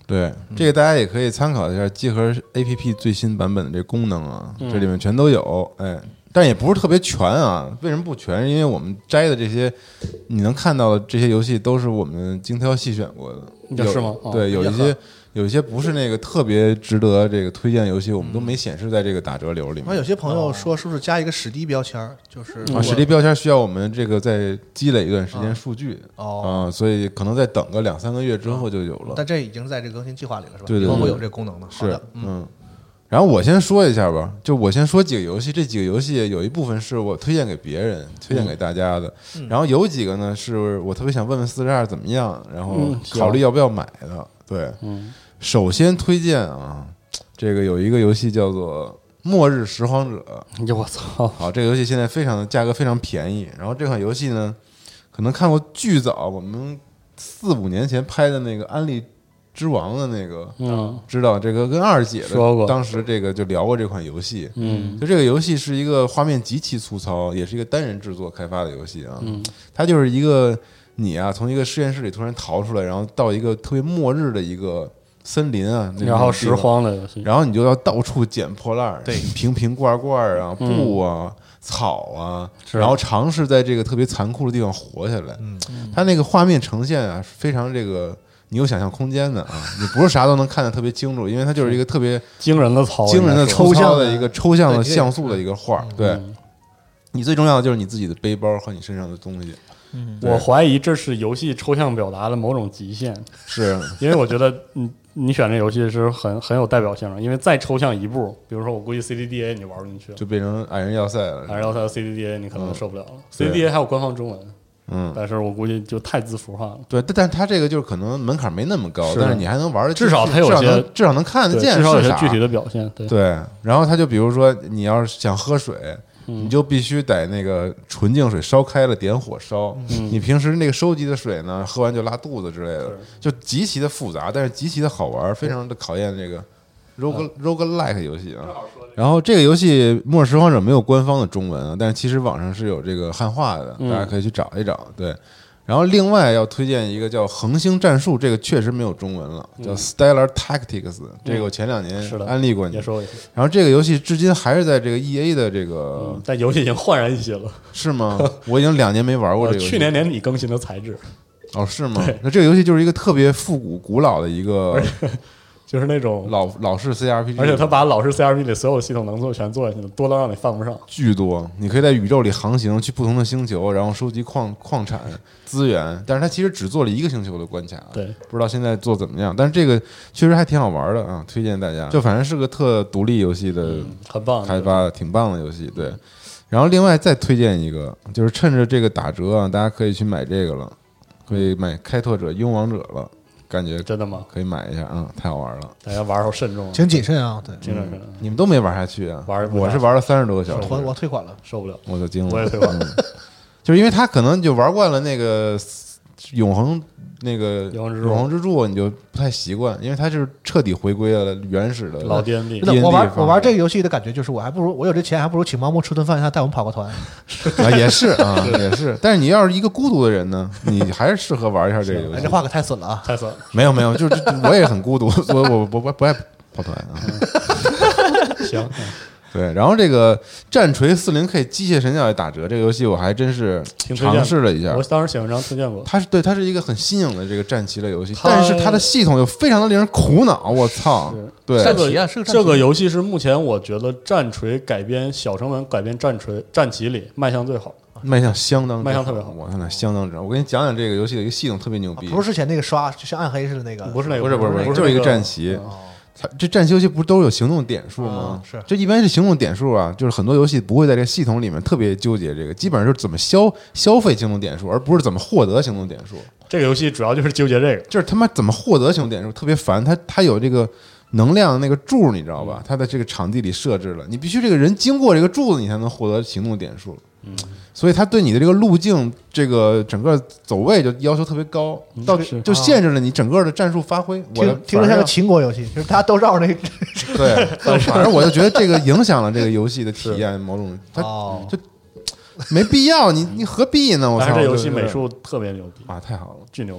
对，这个大家也可以参考一下集合 A P P 最新版本的这功能啊，这里面全都有，哎，但也不是特别全啊。为什么不全？因为我们摘的这些你能看到的这些游戏都是我们精挑细选过的， 是吗？哦、 对，有一些。有一些不是那个特别值得这个推荐的游戏，我们都没显示在这个打折流里面。 那有些朋友说，是不是加一个史迪标签？就是啊，史迪标签需要我们这个再积累一段时间数据哦， 啊，所以可能再等个两三个月之后就有了。 但这已经是在这个更新计划里了，是吧？ 对对， 以后会有这个功能的。 是，嗯。然后我先说一下吧，就我先说几个游戏，这几个游戏有一部分是我推荐给别人、推荐给大家的，然后有几个呢是我特别想问问四十二怎么样，然后考虑要不要买的。对，嗯。首先推荐啊，这个有一个游戏叫做《末日拾荒者》。 我操！ 好，这个游戏现在非常的价格非常便宜。然后这款游戏呢，可能看过巨早，我们四五年前拍的那个《安利之王》的那个， 嗯， 知道这个跟二姐的说过， 当时这个就聊过这款游戏。 嗯， 就这个游戏是一个画面极其粗糙，也是一个单人制作开发的游戏啊。 嗯， 它就是一个你啊，从一个实验室里突然逃出来，然后到一个特别末日的一个。森林啊， 然后拾荒的游戏， 然后你就要到处捡破烂， 对， 瓶瓶罐罐啊，布啊， 嗯、 草啊，然后尝试在这个特别残酷的地方活下来。 嗯， 它那个画面呈现啊，非常这个你有想象空间的啊，你不是啥都能看得特别清楚，因为它就是一个特别惊人的草， 惊人的抽象的一个抽象的像素的一个画。对， 嗯、 你最重要的就是你自己的背包和你身上的东西。 嗯，我怀疑这是游戏抽象表达的某种极限， 是因为我觉得嗯。你选这游戏是很很有代表性的，因为再抽象一步，比如说我估计 C D D A 你玩不进去了， 就变成矮人要塞了。 矮人要塞的 C D D A 你可能受不了了、嗯、，C D D A 还有官方中文， 嗯， 但是我估计就太字符化了。 对，但但它这个就是可能门槛没那么高，但是你还能玩的， 至少它有些至少能看得见， 至少有些具体的表现。对对，然后它就比如说你要是想喝水。你就必须得那个纯净水烧开了点火烧， 嗯、 你平时那个收集的水呢，喝完就拉肚子之类的，就极其的复杂，但是极其的好玩，非常的考验这个 rogue roguelike 游戏啊。然后这个游戏《末日拾荒者》没有官方的中文啊，但是其实网上是有这个汉化的，大家可以去找一找。对。然后另外要推荐一个叫《恒星战术》，这个确实没有中文了，叫 Stellar Tactics、嗯。这个我前两年安利过你， 也说一然后这个游戏至今还是在这个 E A 的这个， 嗯、但游戏已经焕然一新了， 是吗？我已经两年没玩过这个游戏。 去年年底更新的材质。 哦，是吗？那这个游戏就是一个特别复古、古老的一个。 就是那种老老式 C R P G， 而且他把老式 C R P G 里所有系统能做全做下去了，多到让你犯不上， 巨多。你可以在宇宙里航行，去不同的星球，然后收集矿矿产资源。但是他其实只做了一个星球的关卡， 对， 不知道现在做怎么样。但是这个确实还挺好玩的啊，推荐大家。就反正是个特独立游戏的， 嗯、很棒， 开发挺棒的游戏。对，然后另外再推荐一个，就是趁着这个打折啊，大家可以去买这个了，可以买《开拓者：勇往者》了。感觉真的吗？ 可以买一下，嗯，太好玩了。 大家玩的时候慎重， 请谨慎啊！对， 尽量慎重。 你们都没玩下去啊？ 玩， 我是玩了三十多个小时， 我我退款了， 受不了， 我就惊了。 我也退款了， 就是因为他可能就玩惯了那个永恒那个永恒之柱，你就不太习惯，因为它是彻底回归了原始的老 D N D。 我玩我玩这个游戏的感觉就是，我还不如我有这钱，还不如请毛木吃顿饭，他带我们跑个团。 啊，也是啊，也是。但是你要是一个孤独的人呢，你还是适合玩一下这个游戏。 这话可太损了啊！ 太损了。 没有没有，就是我也很孤独，我我我不爱跑团啊。 行。 对，然后这个战锤 四零K 机械神教也打折，这个游戏我还真是尝试了一下。 我当时写文章推荐过， 它是对，它是一个很新颖的这个战棋类游戏，但是它的系统又非常的令人苦恼。我操！对， 战棋啊，是这个游戏是目前我觉得战锤改编小成本改编战锤战棋里卖相最好， 卖相相当卖相特别好。 我看它相当值。我给你讲讲这个游戏的一个系统特别牛逼， 不是之前那个刷就像暗黑似的那个， 不是那个， 不是不是不是， 就是一个战棋。它这战棋游戏不是都有行动点数吗？ 是， 这一般是行动点数啊，就是很多游戏不会在这个系统里面特别纠结这个，基本上就是怎么消消费行动点数，而不是怎么获得行动点数。 这个游戏主要就是纠结这个， 就是他妈怎么获得行动点数特别烦。它它有这个能量那个柱，你知道吧？它在这个场地里设置了，你必须这个人经过这个柱子，你才能获得行动点数。 嗯。 所以他对你的这个路径，这个整个走位就要求特别高，到就限制了你整个的战术发挥。我听着像个秦国游戏，就是大家都绕着那个。 对，反正我就觉得这个影响了这个游戏的体验，某种它就没必要，你你何必呢？我操！ 但是这游戏美术特别牛逼啊，太好了， 巨牛逼。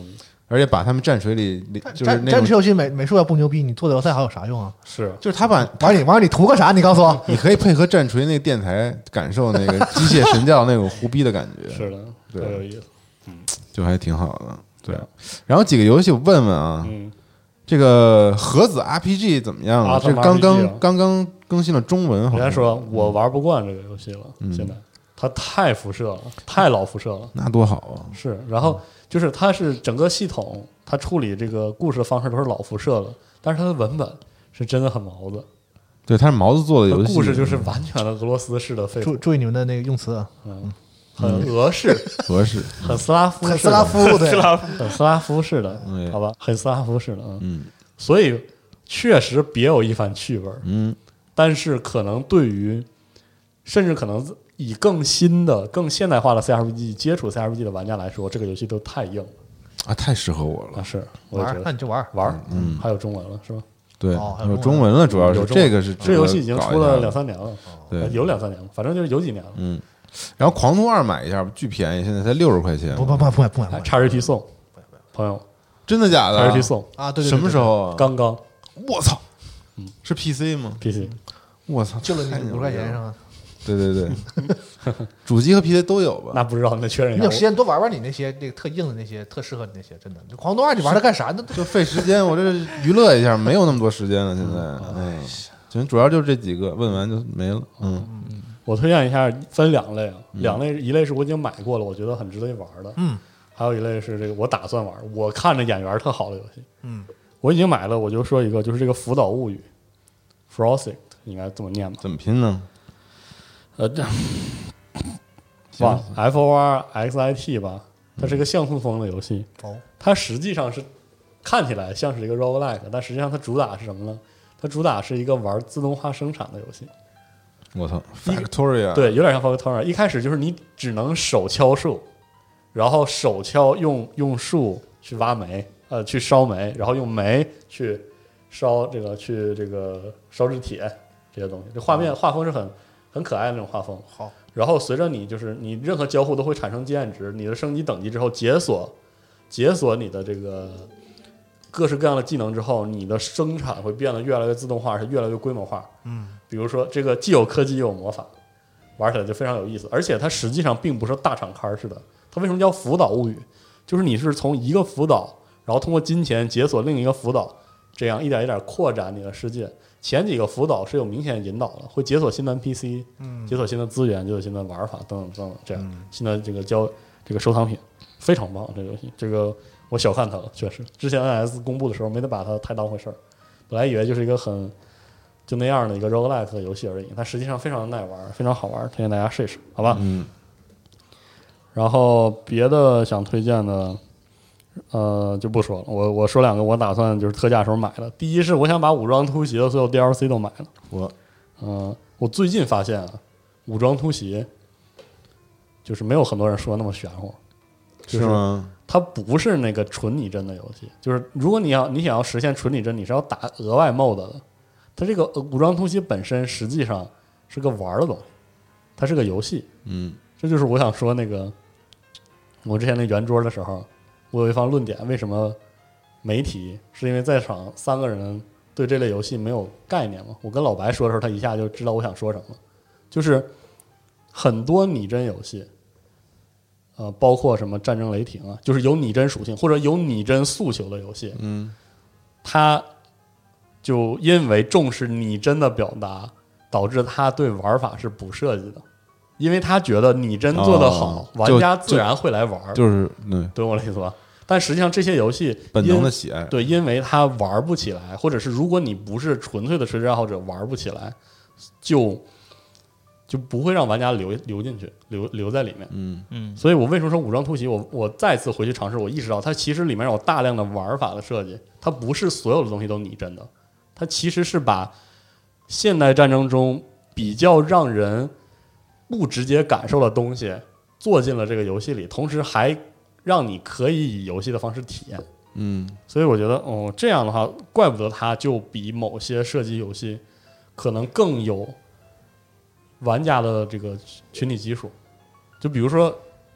而且把他们战锤里就是战那种， 战锤游戏美美术要不牛逼，你做的要再好有啥用啊？ 是就是他把玩你玩你图个啥？你告诉我。 你可以配合战锤那个电台，感受那个机械神教那种胡逼的感觉， 是的， 对特有意思。 就还挺好的。对，然后几个游戏我问问啊， 嗯， 这个盒子 R P G 怎么样了？ Atom 这刚 R P G 啊刚刚刚更新了中文，好像人家说我玩不惯这个游戏了， 嗯现在它太辐射了，太老辐射了。 那多好啊！ 是，然后就是它是整个系统，它处理这个故事的方式都是老辐射了，但是它的文本是真的很毛子， 对，它是毛子做的游戏， 它故事就是完全的俄罗斯式的废土， 注注意你们的那个用词啊， 嗯，很俄式， 合适。 很斯拉夫式的， 很斯拉夫对斯拉夫很斯拉夫式的对， 好吧，很斯拉夫式的，嗯， 嗯所以确实别有一番趣味儿， 嗯， 但是可能对于甚至可能以更新的、更现代化的 C R P G 接触 C R P G 的玩家来说，这个游戏都太硬了啊，太适合我了。 啊！是，我也玩觉得儿那你就玩儿。 玩儿， 嗯还有中文了是吧？ 对，有哦还有中中文了，主要是有中文这个是这游戏已经出了两三， 三年了， 对呃有两三年了，反正就是有几年了。 嗯。然后狂徒二买一下，巨便宜，现在才六十块钱， 不不不不买不买不买叉 G P 送，朋友真的假的叉 G P 送， 啊！对对，对什么时？候啊？ 刚刚我操，是 P C 吗？ P C 我操， 就了你太牛五十块钱了是吧？ 对对对，主机和 P C 都有吧？ 那不知道，那确认一下你有时。间多玩玩你那些那个特硬的那些，特适合你那些，真的。就狂徒二你玩它干啥呢？ 就费时间，我这娱乐一下，没有那么多时间了。现在，哎，行，主要就是这几个，问完就没了。嗯我推荐一下，分两类啊，两类，一类是我已经买过了，我觉得很值得一玩的， 嗯， 还有一类是这个我打算玩，我看着眼缘特好的游戏， 嗯， 我已经买了，我就说一个，就是这个《福岛物语》（Frost），应该这么念吧？ 怎么拼呢？ 呃，这忘了 F O R X I T 吧，它是一个像素风的游戏， 哦， 它实际上是看起来像是一个 roguelike，但实际上它主打是什么呢？它主打是一个玩自动化生产的游戏。 我操，Factoria， 对，有点像 Factoria。一开始就是你只能手敲树，然后手敲用用树去挖煤，呃，去烧煤，然后用煤去烧这个去这个烧制铁这些东西。这画面画风是很很可爱的那种画风。 好， 然后随着你就是你任何交互都会产生经验值，你的升级等级之后解锁解锁你的这个各式各样的技能之后，你的生产会变得越来越自动化，是越来越规模化。 嗯， 比如说这个既有科技又有魔法，玩起来就非常有意思。而且它实际上并不是大厂开似的，它为什么叫福岛物语？就是你是从一个福岛，然后通过金钱解锁另一个福岛，这样一点一点扩展你的世界。前几个辅导是有明显引导的，会解锁新的 N P C， 嗯， 解锁新的资源，解锁新的玩法等等等等，这样新的这个交这个收藏品非常棒。这个游戏，这个我小看它了，确实。之前 N S 公布的时候没得把它太当回事儿，本来以为就是一个很就那样的一个 roguelike 的游戏而已，它实际上非常耐玩，非常好玩，推荐大家试一试，好吧？ 嗯， 然后别的想推荐的，呃，就不说了。我我说两个，我打算就是特价时候买的。第一是我想把武装突袭的所有 D L C 都买了。 我， 嗯、呃，我最近发现啊，武装突袭就是没有很多人说那么玄乎，就是吗？ 它不是那个纯拟真的游戏。就是如果你要你想要实现纯拟真，你是要打额外 mod 的。它这个呃武装突袭本身实际上是个玩的东西，它是个游戏。 嗯这就是我想说那个，我之前那圆桌的时候，我有一番论点，为什么媒体是因为在场三个人对这类游戏没有概念嘛？我跟老白说的时候，他一下就知道我想说什么，就是很多拟真游戏，呃，包括什么战争雷霆啊，就是有拟真属性或者有拟真诉求的游戏， 嗯它就因为重视拟真的表达，导致它对玩法是不设计的。因为他觉得拟真做得好， 哦玩家自然会来玩， 就是对懂我的意思吧？但实际上这些游戏本能的喜爱， 对，因为他玩不起来，或者是如果你不是纯粹的垂直爱好者，玩不起来，就就不会让玩家留留进去，留留在里面。 嗯嗯， 所以我为什么说武装突袭？我我再次回去尝试，我意识到它其实里面有大量的玩法的设计，它不是所有的东西都拟真的，它其实是把现代战争中比较让人不直接感受的东西做进了这个游戏里，同时还让你可以以游戏的方式体验。 嗯所以我觉得，哦，这样的话，怪不得它就比某些射击游戏可能更有玩家的这个群体基数。就比如说，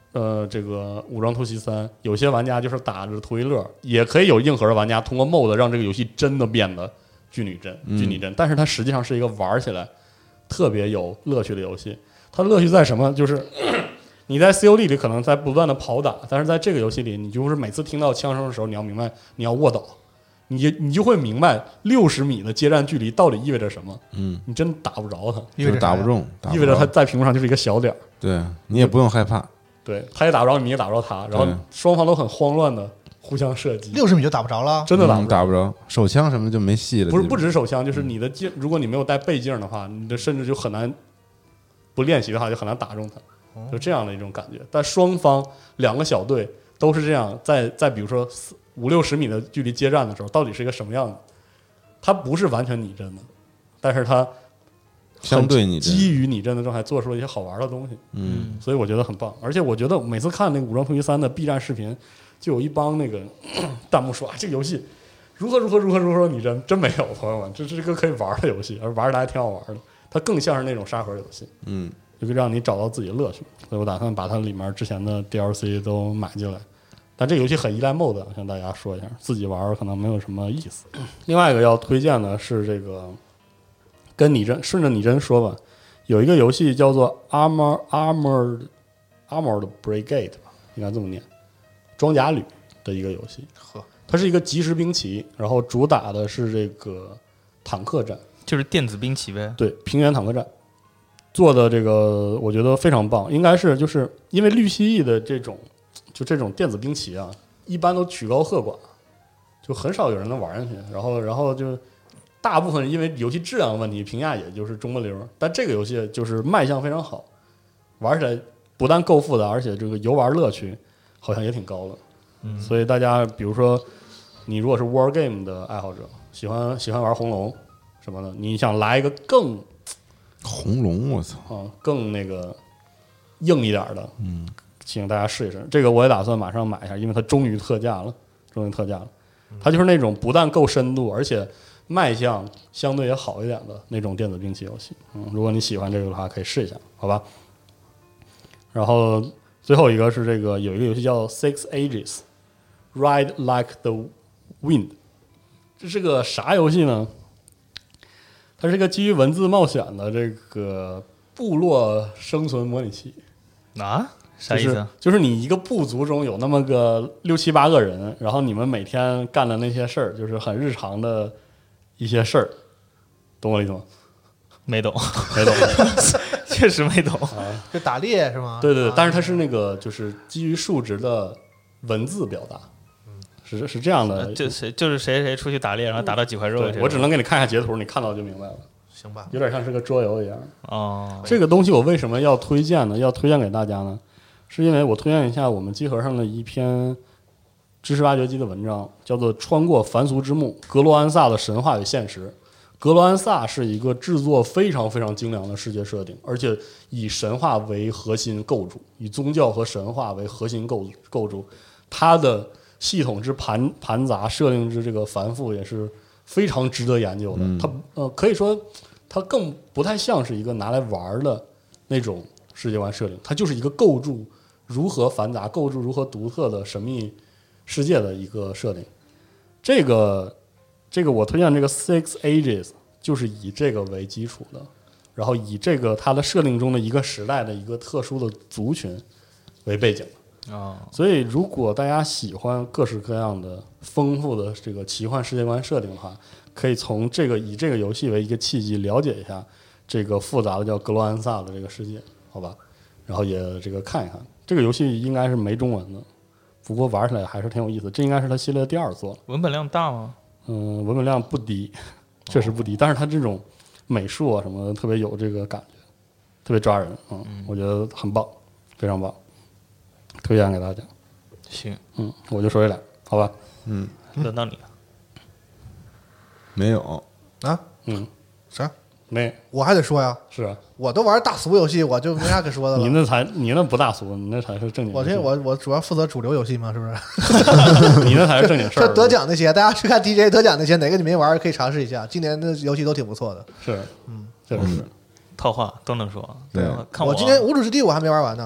呃这个武装突袭三，有些玩家就是打着图一乐，也可以有硬核的玩家通过 mod 让这个游戏真的变得巨拟真，巨拟真，但是它实际上是一个玩起来特别有乐趣的游戏。它的乐趣在什么？就是你在 C O D 里可能在不断的跑打，但是在这个游戏里，你就是每次听到枪声的时候，你要明白你要卧倒，你你就会明白六十米的接战距离到底意味着什么。 嗯， 你真打不着它， 就是打不中，打不意味着它在屏幕上就是一个小点儿。 对你也不用害怕， 对，他也打不着你，也打不着他，然后双方都很慌乱的互相射击， 六十米就打不着了， 真的打不着， 嗯打不着，手枪什么的就没戏了。 不是不只是手枪，就是你的镜，如果你没有带背镜的话，你的甚至就很难不练习的话就很难打中他，就这样的一种感觉。但双方两个小队都是这样，在在比如说五六十米的距离接战的时候，到底是一个什么样子？它不是完全拟真的，但是它相对拟真， 基于拟真的状态做出了一些好玩的东西， 嗯， 所以我觉得很棒。而且我觉得每次看那个《武装突击三》的 B 站视频，就有一帮那个弹幕说啊，这个游戏如何如何如何如何拟真，真没有，朋友们，这是个可以玩的游戏，而玩起来还挺好玩的。它更像是那种沙盒游戏， 嗯， 就可以让你找到自己的乐趣。所以我打算把它里面之前的 D L C 都买进来。但这个游戏很依赖 mod， 向大家说一下，自己玩可能没有什么意思。另外一个要推荐的是这个，跟拟真顺着拟真说吧，有一个游戏叫做 Armor Armored Armored Brigade 吧，应该这么念，装甲旅的一个游戏。 呵， 它是一个即时兵棋，然后主打的是这个坦克战， 就是电子兵棋呗。 对，平原坦克战。做的这个我觉得非常棒，应该是就是因为绿蜥蜴的这种就这种电子兵棋啊，一般都曲高和寡，就很少有人能玩进去。然后，然后就大部分因为游戏质量的问题，评价也就是中不溜。但这个游戏就是卖相非常好，玩起来不但够复杂，而且这个游玩乐趣好像也挺高的。嗯，所以大家比如说，你如果是 War Game 的爱好者，喜欢喜欢玩红龙什么的，你想来一个更红龙，我操啊，更那个硬一点的，嗯，请大家试一试。这个我也打算马上买一下，因为它终于特价了，终于特价了。它就是那种不但够深度，而且卖相相对也好一点的那种电子兵器游戏。嗯，如果你喜欢这个的话，可以试一下，好吧？然后最后一个是这个有一个游戏叫 Six Ages Ride Like the Wind， 这是个啥游戏呢？它是一个基于文字冒险的这个部落生存模拟器啊？啥意思、啊就是？就是你一个部族中有那么个六七八个人，然后你们每天干的那些事儿，就是很日常的一些事儿，懂我意思吗？ 没懂， 没懂， 确实没懂。 啊， 就打猎是吗？ 对对对， 啊、 但是它是那个就是基于数值的文字表达，是是这样的， 就谁就是谁谁出去打猎，然后打到几块肉。 对，我只能给你看一下截图，你看到就明白了。 行吧， 有点像是个桌游一样。 哦， 这个东西我为什么要推荐呢？要推荐给大家呢？是因为我推荐一下我们集合上的一篇知识挖掘机的文章，叫做《穿过凡俗之幕：格罗安萨的神话与现实》。格罗安萨是一个制作非常非常精良的世界设定，而且以神话为核心构筑，以宗教和神话为核心构构筑。它的系统之盘盘杂，设定之这个繁复，也是非常值得研究的。 嗯、 它呃可以说，它更不太像是一个拿来玩的那种世界观设定，它就是一个构筑如何繁杂、构筑如何独特的神秘世界的一个设定。这个这个我推荐这个 Six Ages 就是以这个为基础的，然后以这个它的设定中的一个时代的一个特殊的族群为背景的。 哦， 所以如果大家喜欢各式各样的丰富的这个奇幻世界观设定的话，可以从这个以这个游戏为一个契机，了解一下这个复杂的叫格罗安萨的这个世界，好吧？然后也这个看一看。这个游戏应该是没中文的，不过玩起来还是挺有意思。这应该是它系列第二作。 文本量大吗？ 嗯，文本量不低，确实不低。但是它这种美术啊什么的特别有这个感觉，特别抓人。嗯，嗯我觉得很棒，非常棒，推荐给大家。 行， 嗯，我就说这俩，好吧？ 嗯， 轮到你了。 没有啊？ 嗯， 啥？ 没， 我还得说呀。 是啊， 我都玩大俗游戏，我就没啥可说的了。 你那才，你那不大俗，你那才是正经。 我这我我主要负责主流游戏嘛，是不是？ 你那才是正经事儿。 这得奖那些，大家去看 D J 得奖那些，哪个你没玩可以尝试一下。今年的游戏都挺不错的。 是， 嗯， 确实是。 套话都能说。 对， 看我今年无主之地我还没玩完呢。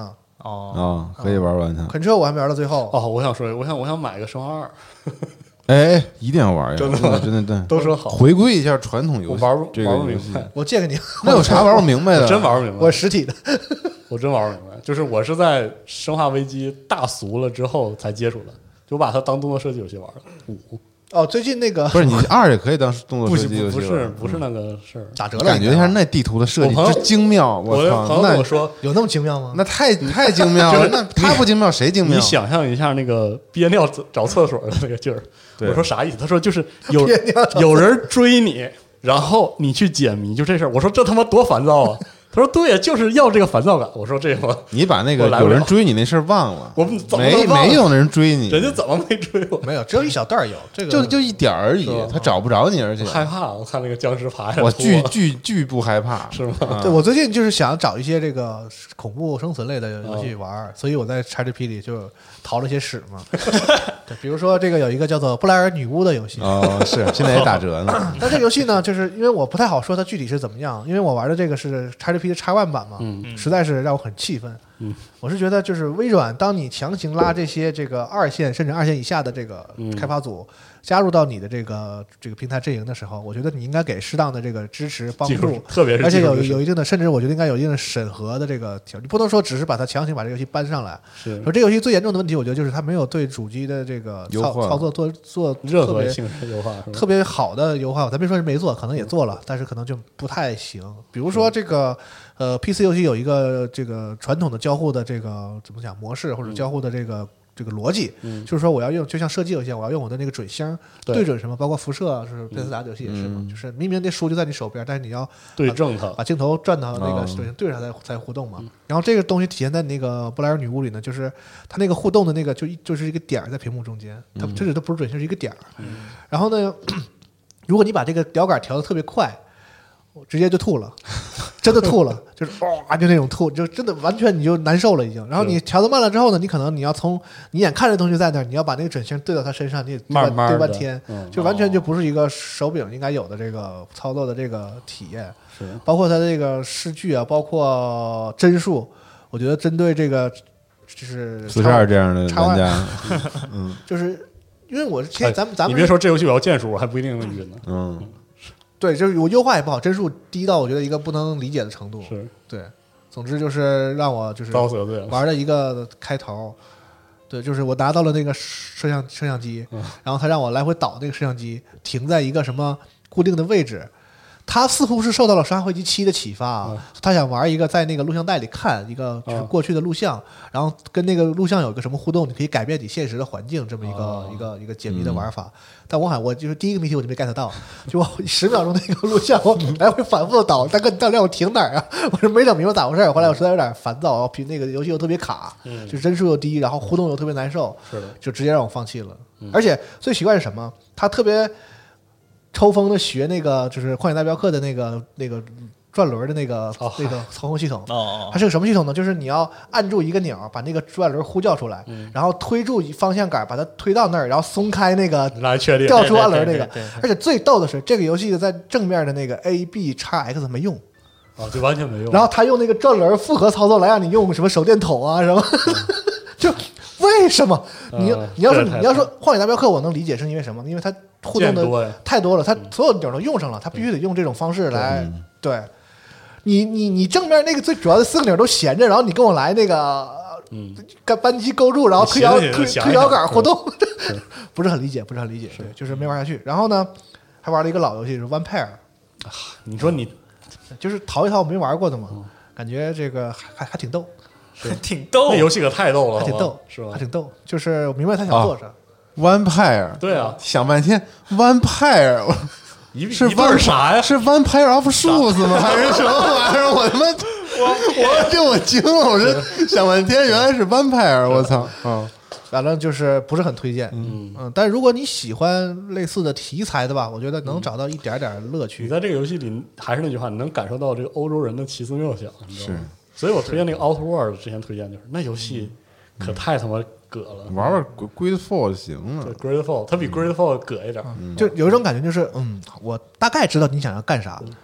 哦， 啊，可以玩玩它。 Control 我还没玩到最后， 哦，我想说，我想我想买个生化二， 哎，一定要玩呀！ 真的真的真的对， 都说好， 回归一下传统游戏， 我玩不这个玩不游戏明白， 我借给你， 那有啥玩不明白的？ 我真玩不明白， 我实体的。 我真玩不明白，就是我是在《生化危机》大俗了之后才接触的，就我把它当动作射击游戏玩了。五哦，最近那个不是你二也可以当动作不是射击游戏不是玩不是那个事儿， 打折了， 感觉一下那地图的设计我朋友之精妙，操， 我的朋友跟那我说， 有那么精妙吗？ 那太太精妙了，那他不精妙谁精妙？ 你想象一下那个憋尿找厕所的那个劲儿。 对我说啥意思？他说就是有憋尿找厕所有人追你，然后你去解谜，就这事儿。我说这他妈多烦躁啊！他说对呀，就是要这个烦躁感。我说这个你把那个我来不了有人追你那事儿忘了， 我怎么没能忘了没有那人追你， 人家怎么没追我？ 没有，只有一小段儿有这个， 就就一点儿而已是吧， 他找不着你，而且害怕，我看那个僵尸爬下来， 我巨巨巨不害怕， 是吗？ 啊对，我最近就是想找一些这个恐怖生存类的游戏玩儿，所以我在 XGP 里就淘了些屎嘛。对，比如说这个有一个叫做布莱尔女巫的游戏， 哦，是现在也打折呢， 但这个游戏呢，就是因为我不太好说它具体是怎么样，因为我玩的这个是 XGP 的 X one 版嘛， 嗯实在是让我很气愤。 嗯， 我是觉得就是微软，当你强行拉这些这个二线甚至二线以下的这个开发组加入到你的这个这个平台阵营的时候，我觉得你应该给适当的这个支持帮技术助， 特别是而且技术支持有有一定的，甚至我觉得应该有一定的审核的这个条，你不能说只是把它强行把这个游戏搬上来。 是说这个游戏最严重的问题，我觉得就是它没有对主机的这个操优化操作做做特别任何形式优化是吧？ 特别好的优化，咱别说是没做，可能也做了，但是可能就不太行。比如说这个呃 P C 游戏有一个这个传统的交互的这个怎么讲模式，或者交互的这个。这个逻辑， 嗯就是说我要用，就像射击游戏，我要用我的那个准星对对准什么，包括辐射啊，是贝斯达的游戏也是嘛， 嗯就是明明那书就在你手边，但是你要对正它把镜头转到那个哦准星对上才才互动嘛。然后这个东西体现在那个布莱尔女巫里呢，就是它那个互动的那个就一就是一个点儿在屏幕中间，它这里都不是准星，是一个点儿。然后呢，如果你把这个摇杆调的特别快，我直接就吐了，真的吐了，就是哇，就那种吐，就真的完全你就难受了已经。然后你调的慢了之后呢，你可能你要从你眼看这东西在那儿，你要把那个准星对到它身上，你也对半慢慢的对半天， 嗯就完全就不是一个手柄应该有的这个操作的这个体验。 是包括它的这个视距啊，包括帧数，我觉得针对这个就是四十二这样的叉 Y 玩家， 就是因为我是天咱们咱们哎你别说这游戏我要键鼠，我还不一定能晕呢。 嗯， 对，就是我优化也不好，帧数低到我觉得一个不能理解的程度。 是对，总之就是让我就是遭得罪了。 玩的一个开头。对，就是我拿到了那个摄像摄像机， 嗯然后他让我来回导那个摄像机，停在一个什么固定的位置。他似乎是受到了《生化危机七》的启发啊， 嗯他想玩一个在那个录像带里看一个就是过去的录像，然后跟那个录像有一个什么互动，你可以改变你现实的环境，这么一个、 哦一个一个解谜的玩法。但我好像我就是第一个谜题我就没 get 到，就我十秒钟那个录像我来回反复的导，大哥你到底让我停哪儿啊？我是没整明白咋回事儿。后来我实在有点烦躁，然后那个游戏又特别卡， 嗯就帧数又低，然后互动又特别难受， 是的， 就直接让我放弃了。而且最奇怪是什么？他特别抽风的学那个就是《荒野大镖客》的那个那个转轮的那个、 哦那个操控系统。 哦它是个什么系统呢？就是你要按住一个钮，把那个转轮呼叫出来， 嗯然后推住方向杆，把它推到那儿，然后松开那个来确定调出按轮那个对对对对对。 而且最逗的是，这个游戏在正面的那个 A B X X 没用， 啊，就完全没用。 然后他用那个转轮复合操作来让你用什么手电筒啊什么，就为什么？你嗯你要说这太你要说《荒野大镖客》，我能理解是因为什么？因为它互动的见多呀太多了，它所有钮都用上了，它必须得用这种方式来对。你你你正面那个最主要的四个钮都闲着，然后你跟我来那个嗯， 干扳机勾住，然后推摇你推想想推摇杆是互动，不是很理解，不是很理解，对，就是没玩下去。然后呢，还玩了一个老游戏是 One Pair， 你说你就是淘一淘我没玩过的嘛，感觉这个还还还挺逗， 挺逗那。游戏可太逗了，好吧还挺逗， 是吧还？挺逗，就是我明白他想做啥。 Vampire， 对啊， 想半天 Vampire 我一是一对儿啥呀？ 是 Vampire of Shoes 吗？还是什么玩意儿？我他妈我我这我惊了，我这想半天原来是 Vampire，我操啊！ 反正就是不是很推荐， 嗯， 嗯，但是如果你喜欢类似的题材的吧，我觉得能找到一点点乐你趣。 在这个游戏里还是那句话，你能感受到这个欧洲人的奇思妙想，你知道吗？ 是所以我推荐那个 Outward，之前推荐就是那游戏可太他妈葛了， 玩玩 Greedfall 就行了对。Greedfall，它比 Greedfall 葛一点， 就有一种感觉，就是嗯，我大概知道你想要干啥，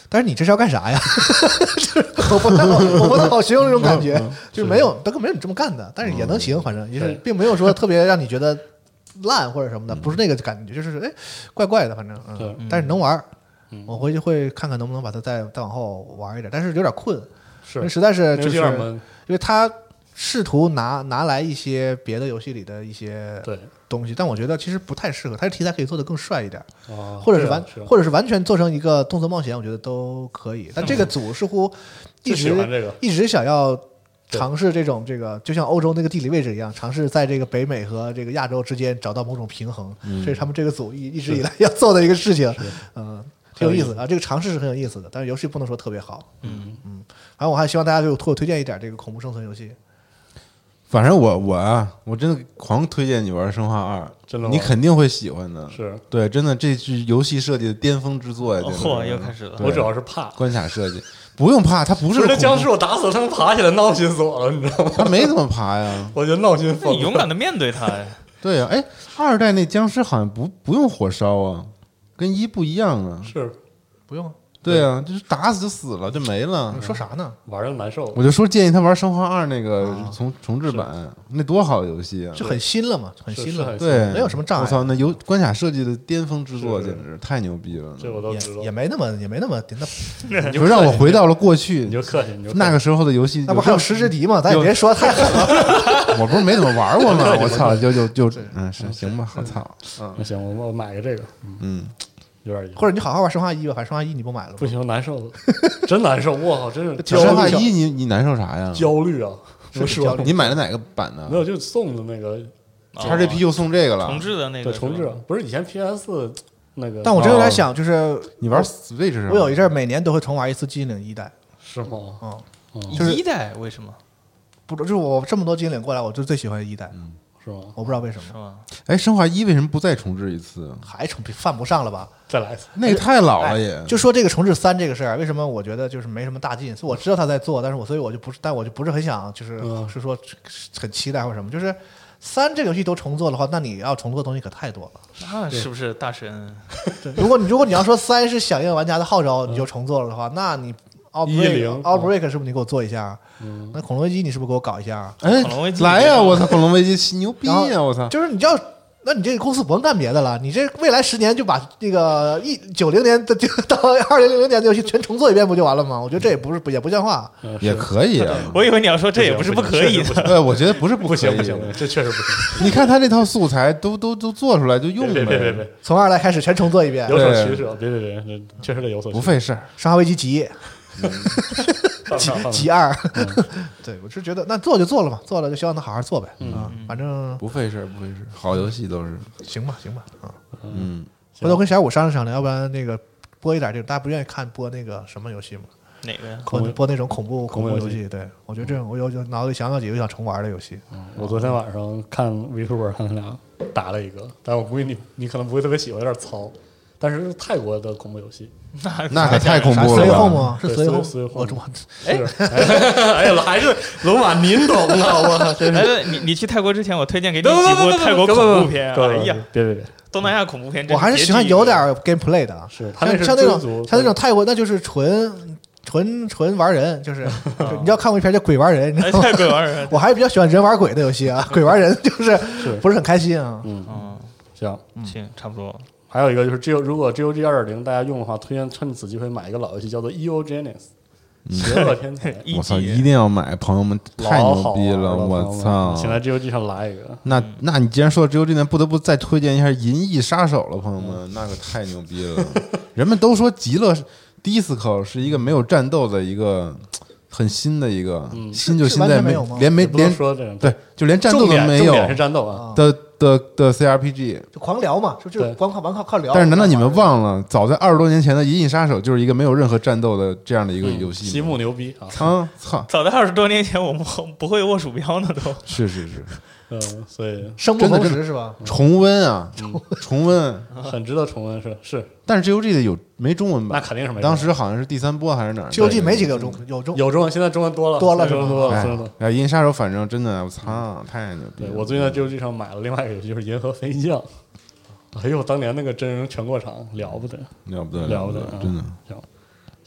但是你这是要干啥呀？就是我不太好，我不太好形容这种感觉，就是没有，大哥没有你这么干的，但是也能行，反正也是，并没有说特别让你觉得烂或者什么的，不是那个感觉，就是哎，怪怪的，反正嗯，但是能玩，我回去会看看能不能把它再再往后玩一点，但是有点困， 是因为实在是就是有点闷， 因为他试图拿拿来一些别的游戏里的一些对东西，但我觉得其实不太适合，它的题材可以做得更帅一点。 啊， 或者是完， 是啊或者是完全做成一个动作冒险，我觉得都可以。但这个组似乎一就喜直欢这个一直想要尝试这种这个，就像欧洲那个地理位置一样，尝试在这个北美和这个亚洲之间找到某种平衡，这是他们这个组一一直以来要做的一个事情。嗯，挺有意思的啊，这个尝试是很有意思的，但是游戏不能说特别好。 嗯嗯，反正我还希望大家给我给我推荐一点这个恐怖生存游戏。 反正我我啊，我真的狂推荐你玩《生化二》， 真的吗你肯定会喜欢的。 是对，真的，这是游戏设计的巅峰之作呀！真的嚯，又开始了。 对我主要是怕， 关卡设计，不用怕，它不是不是那恐怖僵尸，我打死了，他能爬起来，闹心死我了，你知道吗？ 它没怎么爬呀。 我觉得闹心那疯了。 你勇敢的面对它呀。 对呀、哎，二代那僵尸好像不不用火烧啊，跟一不一样啊。 是不用啊， 对啊，就是打死就死了，就没了你。说啥呢？ 玩的难受， 我就说建议他玩《生化二》那个重重置版，那多好的游戏啊！ 就很新了嘛，很新了是是很， 对， 没有什么障碍我操，那游关卡设计的巅峰之作， 是简直太牛逼了！ 这我都知道也也。没那么也没那么那就让我回到了过去你就客气，你就客气那个时候的游戏， 那不还有石之敌吗？咱也别说太狠了。 我不是没怎么玩过吗？我操，就就就嗯是行吧，我操， 那行，我我买个这个， 嗯， 有点意思。 或者你好好玩生化一吧，反正生化一你不买了吗不行，难受，真难受！我靠，真是焦生化虑一你你难受啥呀？ 焦虑啊！ 是我说焦虑你买的哪个版呢没有，就送的那个 ？X G P 又送这个了重，置的那个对重置，不是以前 P S 那个， 但我真有点想，就是你玩 Switch 上？ 我有一阵儿每年都会重玩一次精灵一代， 是吗？ 嗯， 嗯就是一代为什么不就是我这么多精灵过来，我就最喜欢一代， 是吗？ 我不知道为什么， 是吧？ 哎，生化一为什么不再重置一次？ 还重犯不上了吧？ 再来一次， 那个太老了也哎。就说这个重置三这个事儿，为什么我觉得就是没什么大劲？所以我知道他在做，但是我所以我就不是，但我就不是很想，就是、 嗯是说很期待或者什么。就是三这个游戏都重做的话，那你要重做的东西可太多了。 那是不是大神？ 对，如果你如果你要说三是响应玩家的号召，你就重做了的话，那你 Outbreak 零 Outbreak 是不是你给我做一下？ 嗯， 那恐龙危机你是不是给我搞一下？ 哎恐龙危，机来呀！ 别我操，恐龙危机牛逼然后呀！我操， 就是你要。那你这个公司不用干别的了，你这未来十年就把这个一九零年的就到二零零零年的游戏全重做一遍不就完了吗？我觉得这也不是也不像话。 嗯也是可以啊。 我以为你要说这也不是不可以的。 对，我觉得不是不可以不行不行，不行，这确实不行。 你看他这套素材都都都做出来就用别别别别呗， 别， 从二代开始全重做一遍， 有所对取舍，别别别，这确实得有所取舍不费事儿。 生化危机几几放上放上几二，对我是觉得那做就做了嘛，做了就希望他好好做呗啊，反正不费事儿，不费事儿，好游戏都是。 行吧行吧啊， 嗯， 回头跟小五商量商量，要不然那个播一点这种，大家不愿意看播那个什么游戏吗？ 哪个呀？ 播播那种恐怖恐怖游戏怖游戏，对我觉得这种我有就脑子里想到几个想重玩的游戏， 我昨天晚上看 VTuber 看他俩打了一个，但是我估计你你可能不会特别喜欢，有点糙。但是是泰国的恐怖游戏， 那可太恐啥随怖了吧？ 后吗？是对随后随随后我中哎哎呀，还是龙马您懂啊，我真是。 哎，你你去泰国之前，我推荐给你不不几不不部泰国不不恐怖片。 不不哎呀， 别别别， 东南亚恐怖片真我还是别喜欢具一格有点 gameplay 的啊， 是他那是像像那种追逐像那种泰国那就是纯纯纯玩人，就是就你知道看过一篇叫《鬼玩人》，你知哎， 道吗？ 太鬼玩人。 我还是比较喜欢人玩鬼的游戏啊，鬼玩人就是是不是很开心啊。 嗯， 嗯， 行。 行，差不多。 还有一个就是 G O，如果 G O G 二点零大家用的话，推荐趁此机会买一个老游戏，叫做 E O Genesis，邪恶天才， 我操， 一级一定要买！朋友们太老牛逼了， 好玩了，朋友我们操！ 请在 G O G 上来一个。 那那你既然说到 G O G 呢，不得不再推荐一下《银翼杀手》了，朋友们，那可太牛逼了！人们都说极乐 Disco 是一个没有战斗的一个很新的一个，新就新在是完全没有吗连没也不能连说这种对，就连战斗重都没有点重点是战斗啊， 的的的 C R P G。 就狂聊嘛，就就对光靠光靠靠聊。 但是难道你们忘了，早在二十多年前的《银翼杀手》就是一个没有任何战斗的这样的一个游戏吗？ 西木牛逼啊！ 啊，操！ 早在二十多年前，我们不会握鼠标呢，都。 是是是， 嗯，所以生不真的真的逢时是吧？ 重温啊，重温。 很值得重温，是是， 但是 G O G 的有没中文那版？ 肯定是没。 当时好像是第三波还是哪儿 G O G 没几个有中有中， 有中文，现在中文多了， 多了是吗中文多了， 哎中文多了。 哎，银翼杀手反正真的，我操，太牛逼了！ 对我最近在 G O G 上买了另外一个游戏，就是《银河飞将》。哎呦，当年那个真人全过场，了不得！ 了不得，不了不得真的。 行，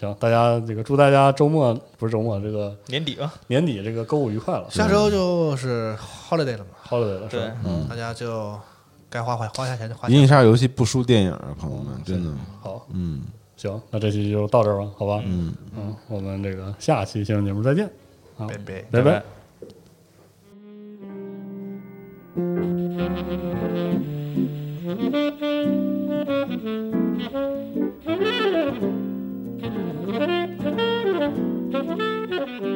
行，大家这个祝大家周末不是周末，这个年底啊， 年底这个购物愉快了。 下周就是 holiday 了嘛， holiday 了，是吧？ 嗯， 大家就该花花花下钱就花银翼钱。 杀游戏不输电影啊，朋友们，真的， 好， 嗯行，那这期就到这儿吧，好吧？ 嗯。 嗯，我们这个下期新闻节目再见，好， 拜拜。 拜拜。 Thank you.